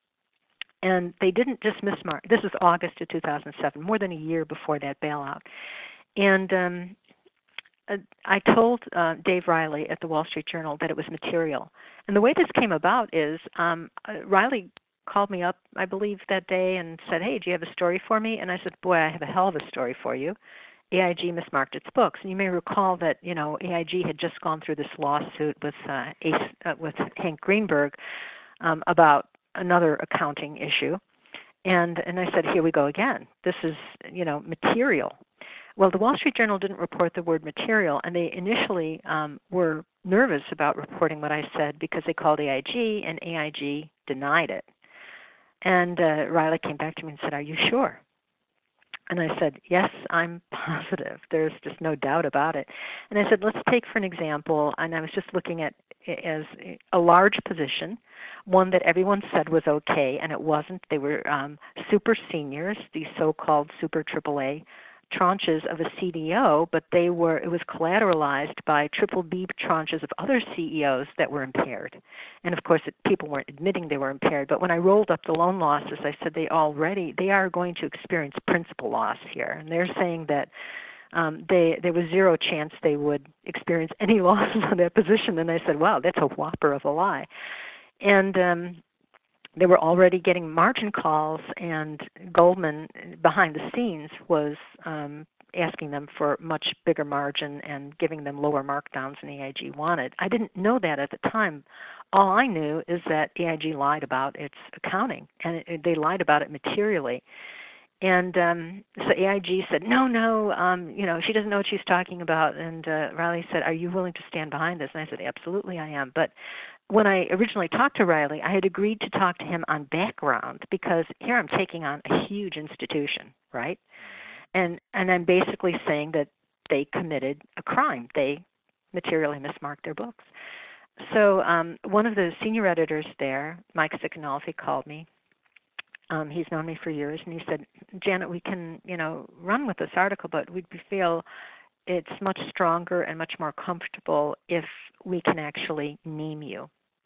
And they didn't just mismark. This is August of 2007, more than a year before that bailout. And I told Dave Riley at the Wall Street Journal that it was material. And the way this came about is Riley called me up, I believe, that day and said, "Hey, do you have a story for me?" And I said, "Boy, I have a hell of a story for you. AIG mismarked its books." And you may recall that, AIG had just gone through this lawsuit with Hank Greenberg about another accounting issue. And I said, here we go again. This is, material. Well, the Wall Street Journal didn't report the word material, and they initially were nervous about reporting what I said because they called AIG, and AIG denied it. And Riley came back to me and said, "Are you sure?" And I said, "Yes, I'm positive. There's just no doubt about it." And I said, let's take for an example, and I was just looking at it as a large position, one that everyone said was okay, and it wasn't. They were super seniors, these so-called super AAA tranches of a CDO, but it was collateralized by triple B tranches of other CEOs that were impaired. And of course, people weren't admitting they were impaired, but when I rolled up the loan losses, I said they are going to experience principal loss here. And they're saying that there was zero chance they would experience any losses on that position. And I said, wow, that's a whopper of a lie. And they were already getting margin calls, and Goldman, behind the scenes, was asking them for much bigger margin and giving them lower markdowns than AIG wanted. I didn't know that at the time. All I knew is that AIG lied about its accounting, and they lied about it materially. And so AIG said, no, she doesn't know what she's talking about. And Riley said, "Are you willing to stand behind this?" And I said, "Absolutely, I am." But when I originally talked to Riley, I had agreed to talk to him on background because here I'm taking on a huge institution, right? And I'm basically saying that they committed a crime. They materially mismarked their books. So one of the senior editors there, Mike Sicanolfi, called me. He's known me for years, and he said, "Janet, we can, run with this article, but we feel it's much stronger and much more comfortable if we can actually name you."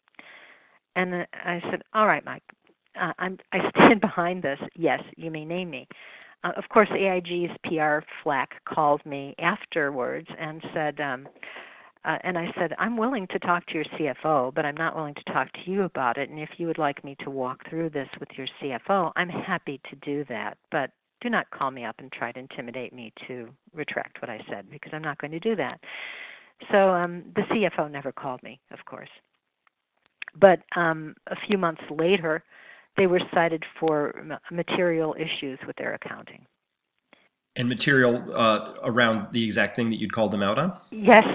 And I said, "All right, Mike, I stand behind this. Yes, you may name me." Of course, AIG's PR flack called me afterwards and said, and I said, "I'm willing to talk to your CFO, but I'm not willing to talk to you about it. And if you would like me to walk through this with your CFO, I'm happy to do that. But do not call me up and try to intimidate me to retract what I said, because I'm not going to do that." So the CFO never called me, of course. But a few months later, they were cited for material issues with their accounting. And material around the exact thing that you'd called them out on? Yes.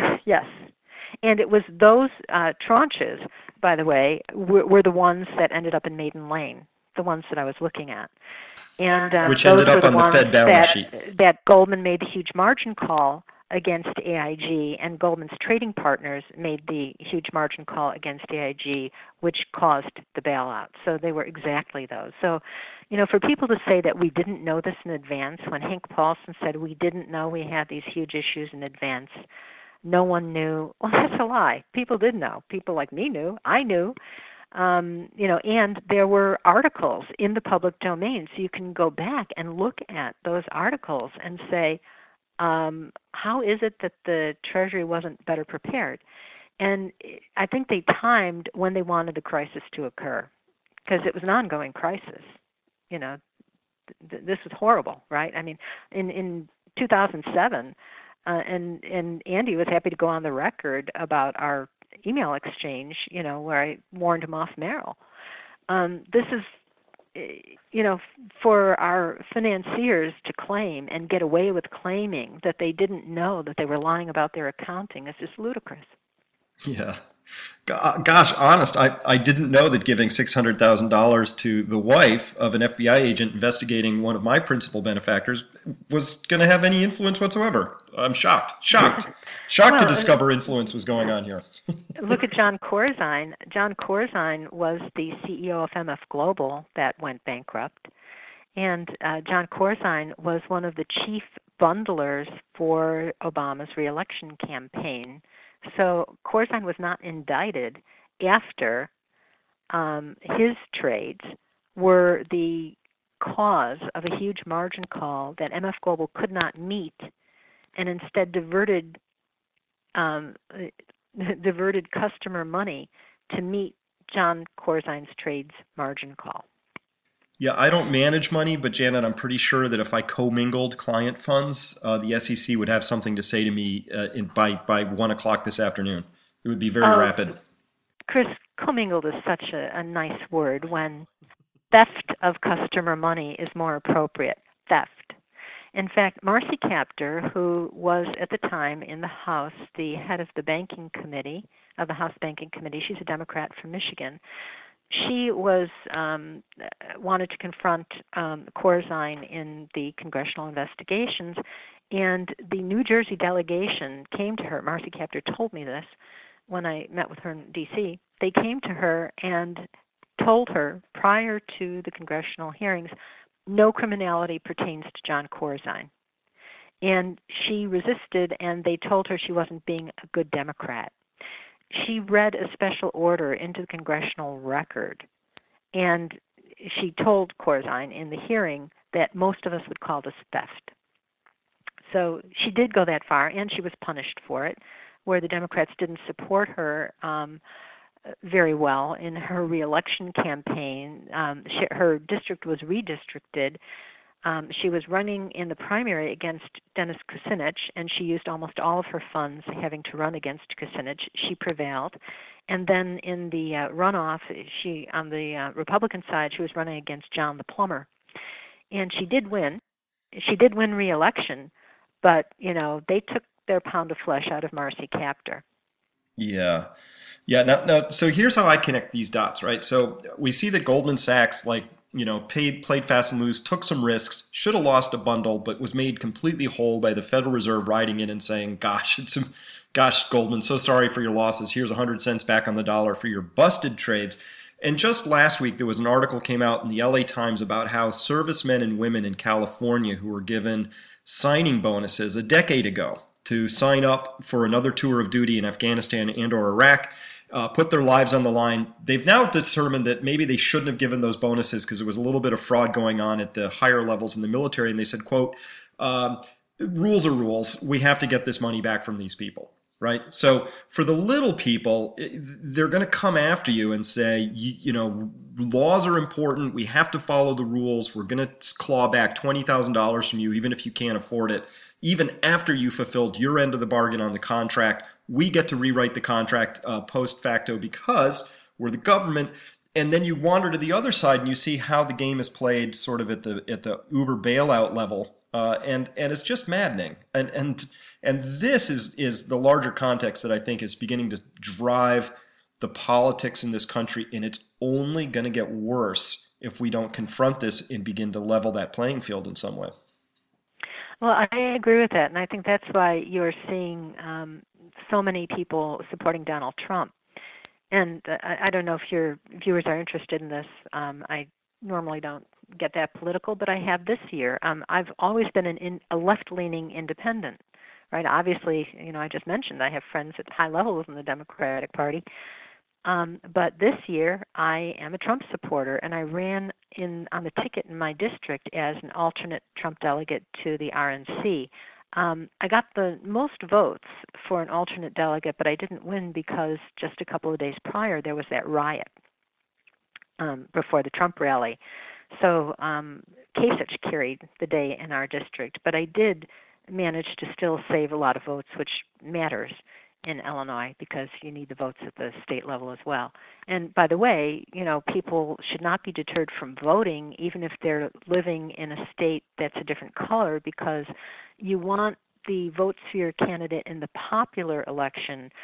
And it was those tranches, by the way, were the ones that ended up in Maiden Lane, the ones that I was looking at. And which ended up on the Fed balance sheet. That Goldman made the huge margin call against AIG, and Goldman's trading partners made the huge margin call against AIG, which caused the bailout. So they were exactly those. So, for people to say that we didn't know this in advance, when Hank Paulson said we didn't know we had these huge issues in advance, no one knew, well, that's a lie. People did know. People like me knew. I knew. And there were articles in the public domain, so you can go back and look at those articles and say, how is it that the Treasury wasn't better prepared? And I think they timed when they wanted the crisis to occur, because it was an ongoing crisis. This was horrible, right? I mean, in 2007, and Andy was happy to go on the record about our email exchange, where I warned him off Merrill. This is, for our financiers to claim and get away with claiming that they didn't know that they were lying about their accounting is just ludicrous. Yeah. Gosh, honest, I didn't know that giving $600,000 to the wife of an FBI agent investigating one of my principal benefactors was going to have any influence whatsoever. I'm shocked to Well, discover influence was going on here. look at John Corzine. John Corzine was the CEO of MF Global that went bankrupt. And John Corzine was one of the chief bundlers for Obama's reelection campaign. So Corzine was not indicted after his trades were the cause of a huge margin call that MF Global could not meet, and instead diverted customer money to meet John Corzine's trades margin call. Yeah, I don't manage money, but Janet, I'm pretty sure that if I commingled client funds, the SEC would have something to say to me by 1 o'clock this afternoon. It would be very rapid. Chris, commingled is such a nice word when theft of customer money is more appropriate. Theft. In fact, Marcy Kaptur, who was at the time in the House the head of the banking committee, of the House Banking Committee, she's a Democrat from Michigan, she was wanted to confront Corzine in the congressional investigations, and the New Jersey delegation came to her. Marcy Kaptur told me this when I met with her in D.C. They came to her and told her prior to the congressional hearings, no criminality pertains to John Corzine. And she resisted, and they told her she wasn't being a good Democrat. She read a special order into the congressional record, and she told Corzine in the hearing that most of us would call this theft. So she did go that far, and she was punished for it, where the Democrats didn't support her very well in her reelection campaign. Her district was redistricted. She was running in the primary against Dennis Kucinich, and she used almost all of her funds having to run against Kucinich. She prevailed. And then in the runoff, on the Republican side, she was running against John the Plumber. And she did win. She did win re-election, but, they took their pound of flesh out of Marcy Kaptur. Yeah. Now, so here's how I connect these dots, right? So we see that Goldman Sachs, played fast and loose, took some risks, should have lost a bundle, but was made completely whole by the Federal Reserve writing in and saying, gosh, Goldman, so sorry for your losses. Here's 100 cents back on the dollar for your busted trades. And just last week, there was an article came out in the LA Times about how servicemen and women in California who were given signing bonuses a decade ago to sign up for another tour of duty in Afghanistan and or Iraq, put their lives on the line. They've now determined that maybe they shouldn't have given those bonuses because there was a little bit of fraud going on at the higher levels in the military. And they said, quote, rules are rules. We have to get this money back from these people, right? So for the little people, they're going to come after you and say, laws are important. We have to follow the rules. We're going to claw back $20,000 from you, even if you can't afford it. Even after you fulfilled your end of the bargain on the contract, we get to rewrite the contract post facto because we're the government. And then you wander to the other side and you see how the game is played sort of at the Uber bailout level. And it's just maddening. And this is the larger context that I think is beginning to drive the politics in this country. And it's only going to get worse if we don't confront this and begin to level that playing field in some way. Well, I agree with that, and I think that's why you're seeing so many people supporting Donald Trump. And I don't know if your viewers are interested in this. I normally don't get that political, but I have this year. I've always been a left-leaning independent, right? Obviously, I just mentioned I have friends at high levels in the Democratic Party. But this year, I am a Trump supporter, and I ran on the ticket in my district as an alternate Trump delegate to the RNC. I got the most votes for an alternate delegate, but I didn't win because just a couple of days prior, there was that riot before the Trump rally. So Kasich carried the day in our district, but I did manage to still save a lot of votes, which matters in Illinois because you need the votes at the state level as well. And by the way, people should not be deterred from voting even if they're living in a state that's a different color, because you want the votes for your candidate in the popular election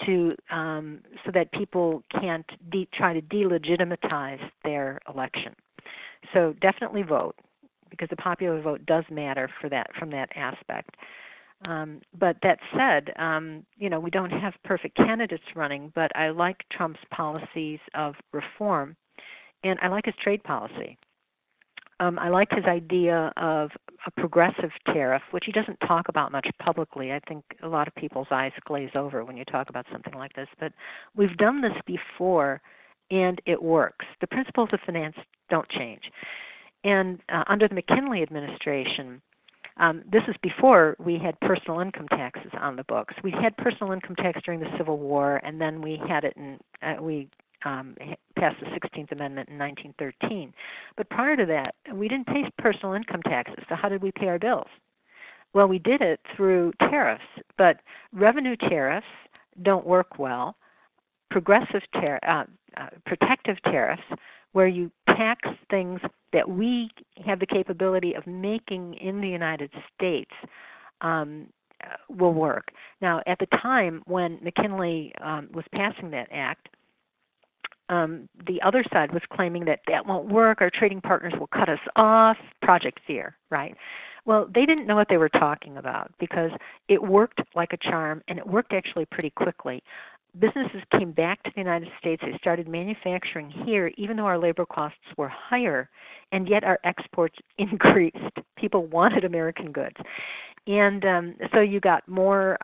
so that people can't try to delegitimize their election. So definitely vote, because the popular vote does matter from that aspect. But that said, we don't have perfect candidates running, but I like Trump's policies of reform, and I like his trade policy. I like his idea of a progressive tariff, which he doesn't talk about much publicly. I think a lot of people's eyes glaze over when you talk about something like this. But we've done this before, and it works. The principles of finance don't change. And under the McKinley administration, this is before we had personal income taxes on the books. We had personal income tax during the Civil War, and then we had it passed the 16th Amendment in 1913. But prior to that, we didn't pay personal income taxes. So how did we pay our bills? Well, we did it through tariffs, but revenue tariffs don't work well. Protective tariffs, where you tax things that we have the capability of making in the United States, will work. Now, at the time when McKinley was passing that act, the other side was claiming that won't work, our trading partners will cut us off, Project Fear, right? Well, they didn't know what they were talking about, because it worked like a charm, and it worked actually pretty quickly. Businesses came back to the United States. They started manufacturing here, even though our labor costs were higher, and yet our exports increased. People wanted American goods. And so you got more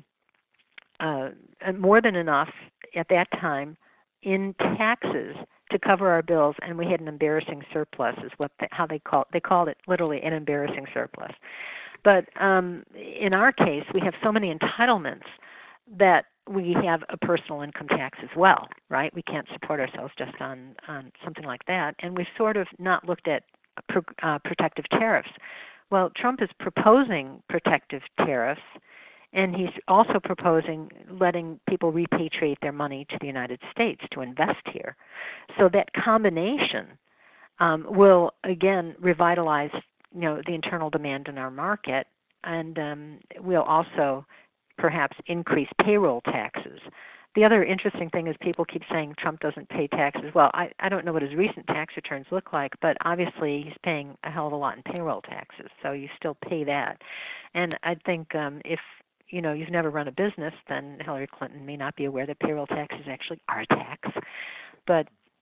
than enough at that time in taxes to cover our bills, and we had an embarrassing surplus, is how they called it literally an embarrassing surplus. But in our case, we have so many entitlements that we have a personal income tax as well, right? We can't support ourselves just on something like that, and we've sort of not looked at protective tariffs. Well, Trump is proposing protective tariffs, and he's also proposing letting people repatriate their money to the United States to invest here. So that combination will, again, revitalize, the internal demand in our market, and will also perhaps increase payroll taxes. The other interesting thing is people keep saying Trump doesn't pay taxes. Well, I don't know what his recent tax returns look like, but obviously he's paying a hell of a lot in payroll taxes, so you still pay that. And I think if you've never run a business, then Hillary Clinton may not be aware that payroll taxes actually are a tax. But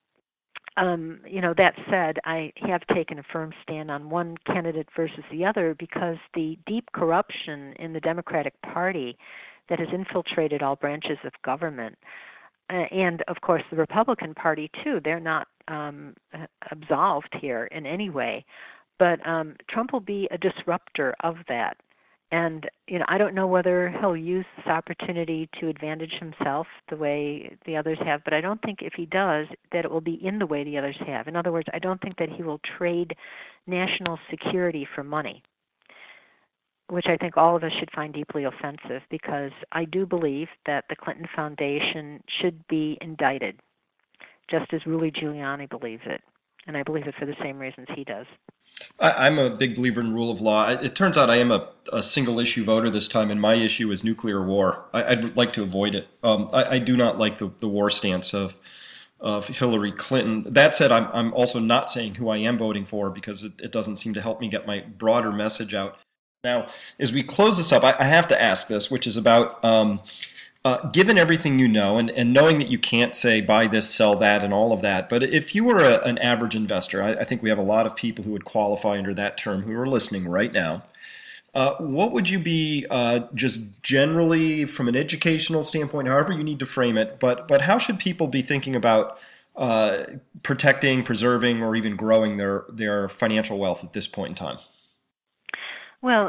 that said, I have taken a firm stand on one candidate versus the other, because the deep corruption in the Democratic Party that has infiltrated all branches of government, and of course the Republican Party too, they're not absolved here in any way. But Trump will be a disruptor of that. And, I don't know whether he'll use this opportunity to advantage himself the way the others have, but I don't think if he does that it will be in the way the others have. In other words, I don't think that he will trade national security for money, which I think all of us should find deeply offensive, because I do believe that the Clinton Foundation should be indicted, just as Rudy Giuliani believes it. And I believe it for the same reasons he does. I'm a big believer in rule of law. It turns out I am a single-issue voter this time, and my issue is nuclear war. I'd like to avoid it. I do not like the war stance of Hillary Clinton. That said, I'm also not saying who I am voting for, because it doesn't seem to help me get my broader message out. Now, as we close this up, I have to ask this, which is about given everything you know, and knowing that you can't say buy this, sell that, and all of that, but if you were an average investor, I think we have a lot of people who would qualify under that term who are listening right now. What would you be just generally from an educational standpoint, however you need to frame it, but how should people be thinking about protecting, preserving, or even growing their financial wealth at this point in time? Well,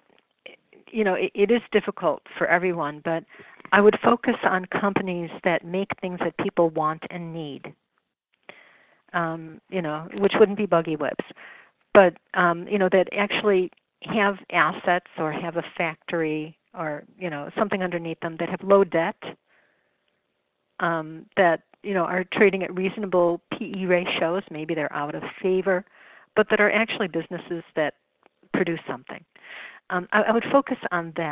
it is difficult for everyone, but I would focus on companies that make things that people want and need, which wouldn't be buggy whips, but, that actually have assets or have a factory or, something underneath them, that have low debt, that, are trading at reasonable PE ratios. Maybe they're out of favor, but that are actually businesses that produce something. I would focus on that.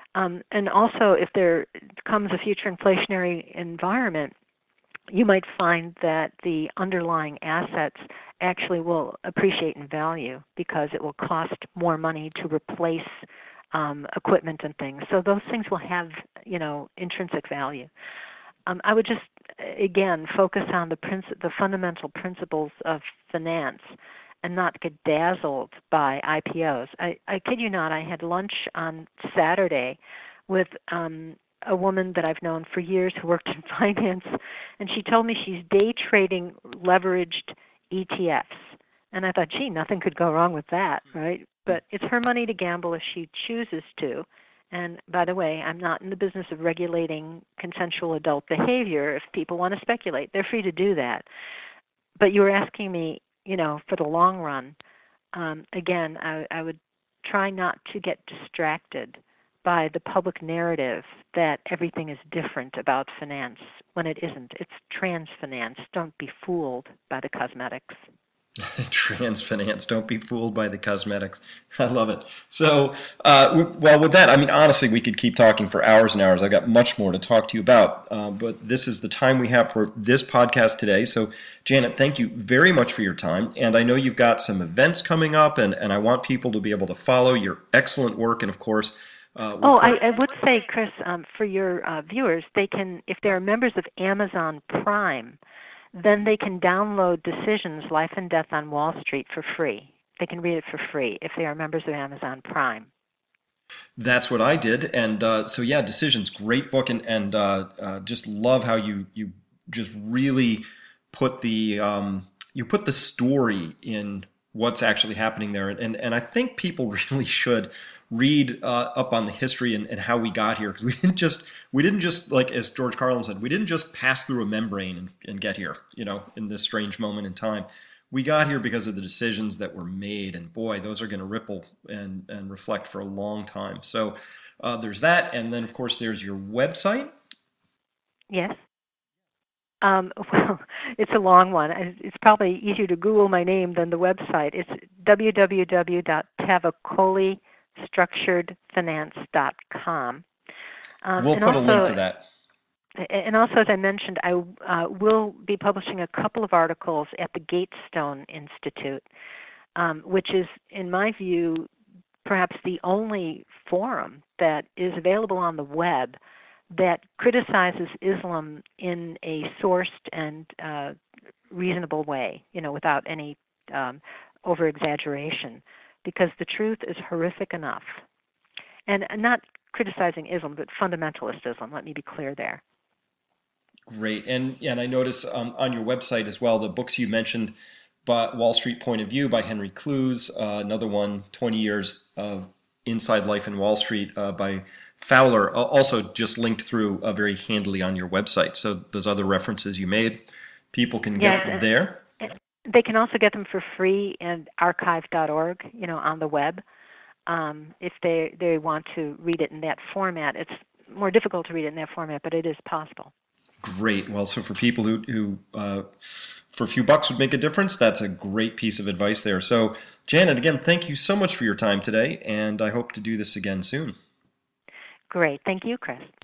And also, if there comes a future inflationary environment, you might find that the underlying assets actually will appreciate in value because it will cost more money to replace equipment and things. So those things will have, intrinsic value. I would just, again, focus on the fundamental principles of finance and not get dazzled by IPOs. I kid you not, I had lunch on Saturday with a woman that I've known for years who worked in finance, and she told me she's day trading leveraged ETFs. And I thought, gee, nothing could go wrong with that, right? But it's her money to gamble if she chooses to. And by the way, I'm not in the business of regulating consensual adult behavior. If people want to speculate, they're free to do that. But you were asking me, for the long run, again, I would try not to get distracted by the public narrative that everything is different about finance when it isn't. It's trans finance. Don't be fooled by the cosmetics. Trans finance. Don't be fooled by the cosmetics. I love it. So, with that, honestly, we could keep talking for hours and hours. I've got much more to talk to you about, but this is the time we have for this podcast today. So, Janet, thank you very much for your time. And I know you've got some events coming up, and I want people to be able to follow your excellent work. And of course, I would say, Chris, for your viewers, they can, if they're members of Amazon Prime, then they can download Decisions, Life and Death on Wall Street for free. They can read it for free if they are members of Amazon Prime. That's what I did. And Decisions, great book. And just love how you just really put the story in what's actually happening there. And I think people really should read up on the history and how we got here, because we didn't just like, as George Carlin said, we didn't just pass through a membrane and get here, in this strange moment in time. We got here because of the decisions that were made, and boy, those are going to ripple and reflect for a long time. So there's that, and then of course there's your website. Yes. Well, it's a long one. It's probably easier to Google my name than the website. It's www.tavakolistructuredfinance.com. We'll put a link to that. And also, as I mentioned, I will be publishing a couple of articles at the Gatestone Institute, which is, in my view, perhaps the only forum that is available on the web that criticizes Islam in a sourced and reasonable way, without any over-exaggeration, because the truth is horrific enough. And not criticizing Islam, but fundamentalist Islam, let me be clear there. Great. And I notice on your website as well, the books you mentioned, Wall Street Point of View by Henry Clues, another one, 20 Years of Inside Life in Wall Street by Fowler, also just linked through very handily on your website. So those other references you made, people can get there. They can also get them for free at archive.org, on the web. If they want to read it in that format. It's more difficult to read it in that format, but it is possible. Great. Well, so for people who for a few bucks would make a difference, that's a great piece of advice there. So, Janet, again, thank you so much for your time today, and I hope to do this again soon. Great. Thank you, Chris.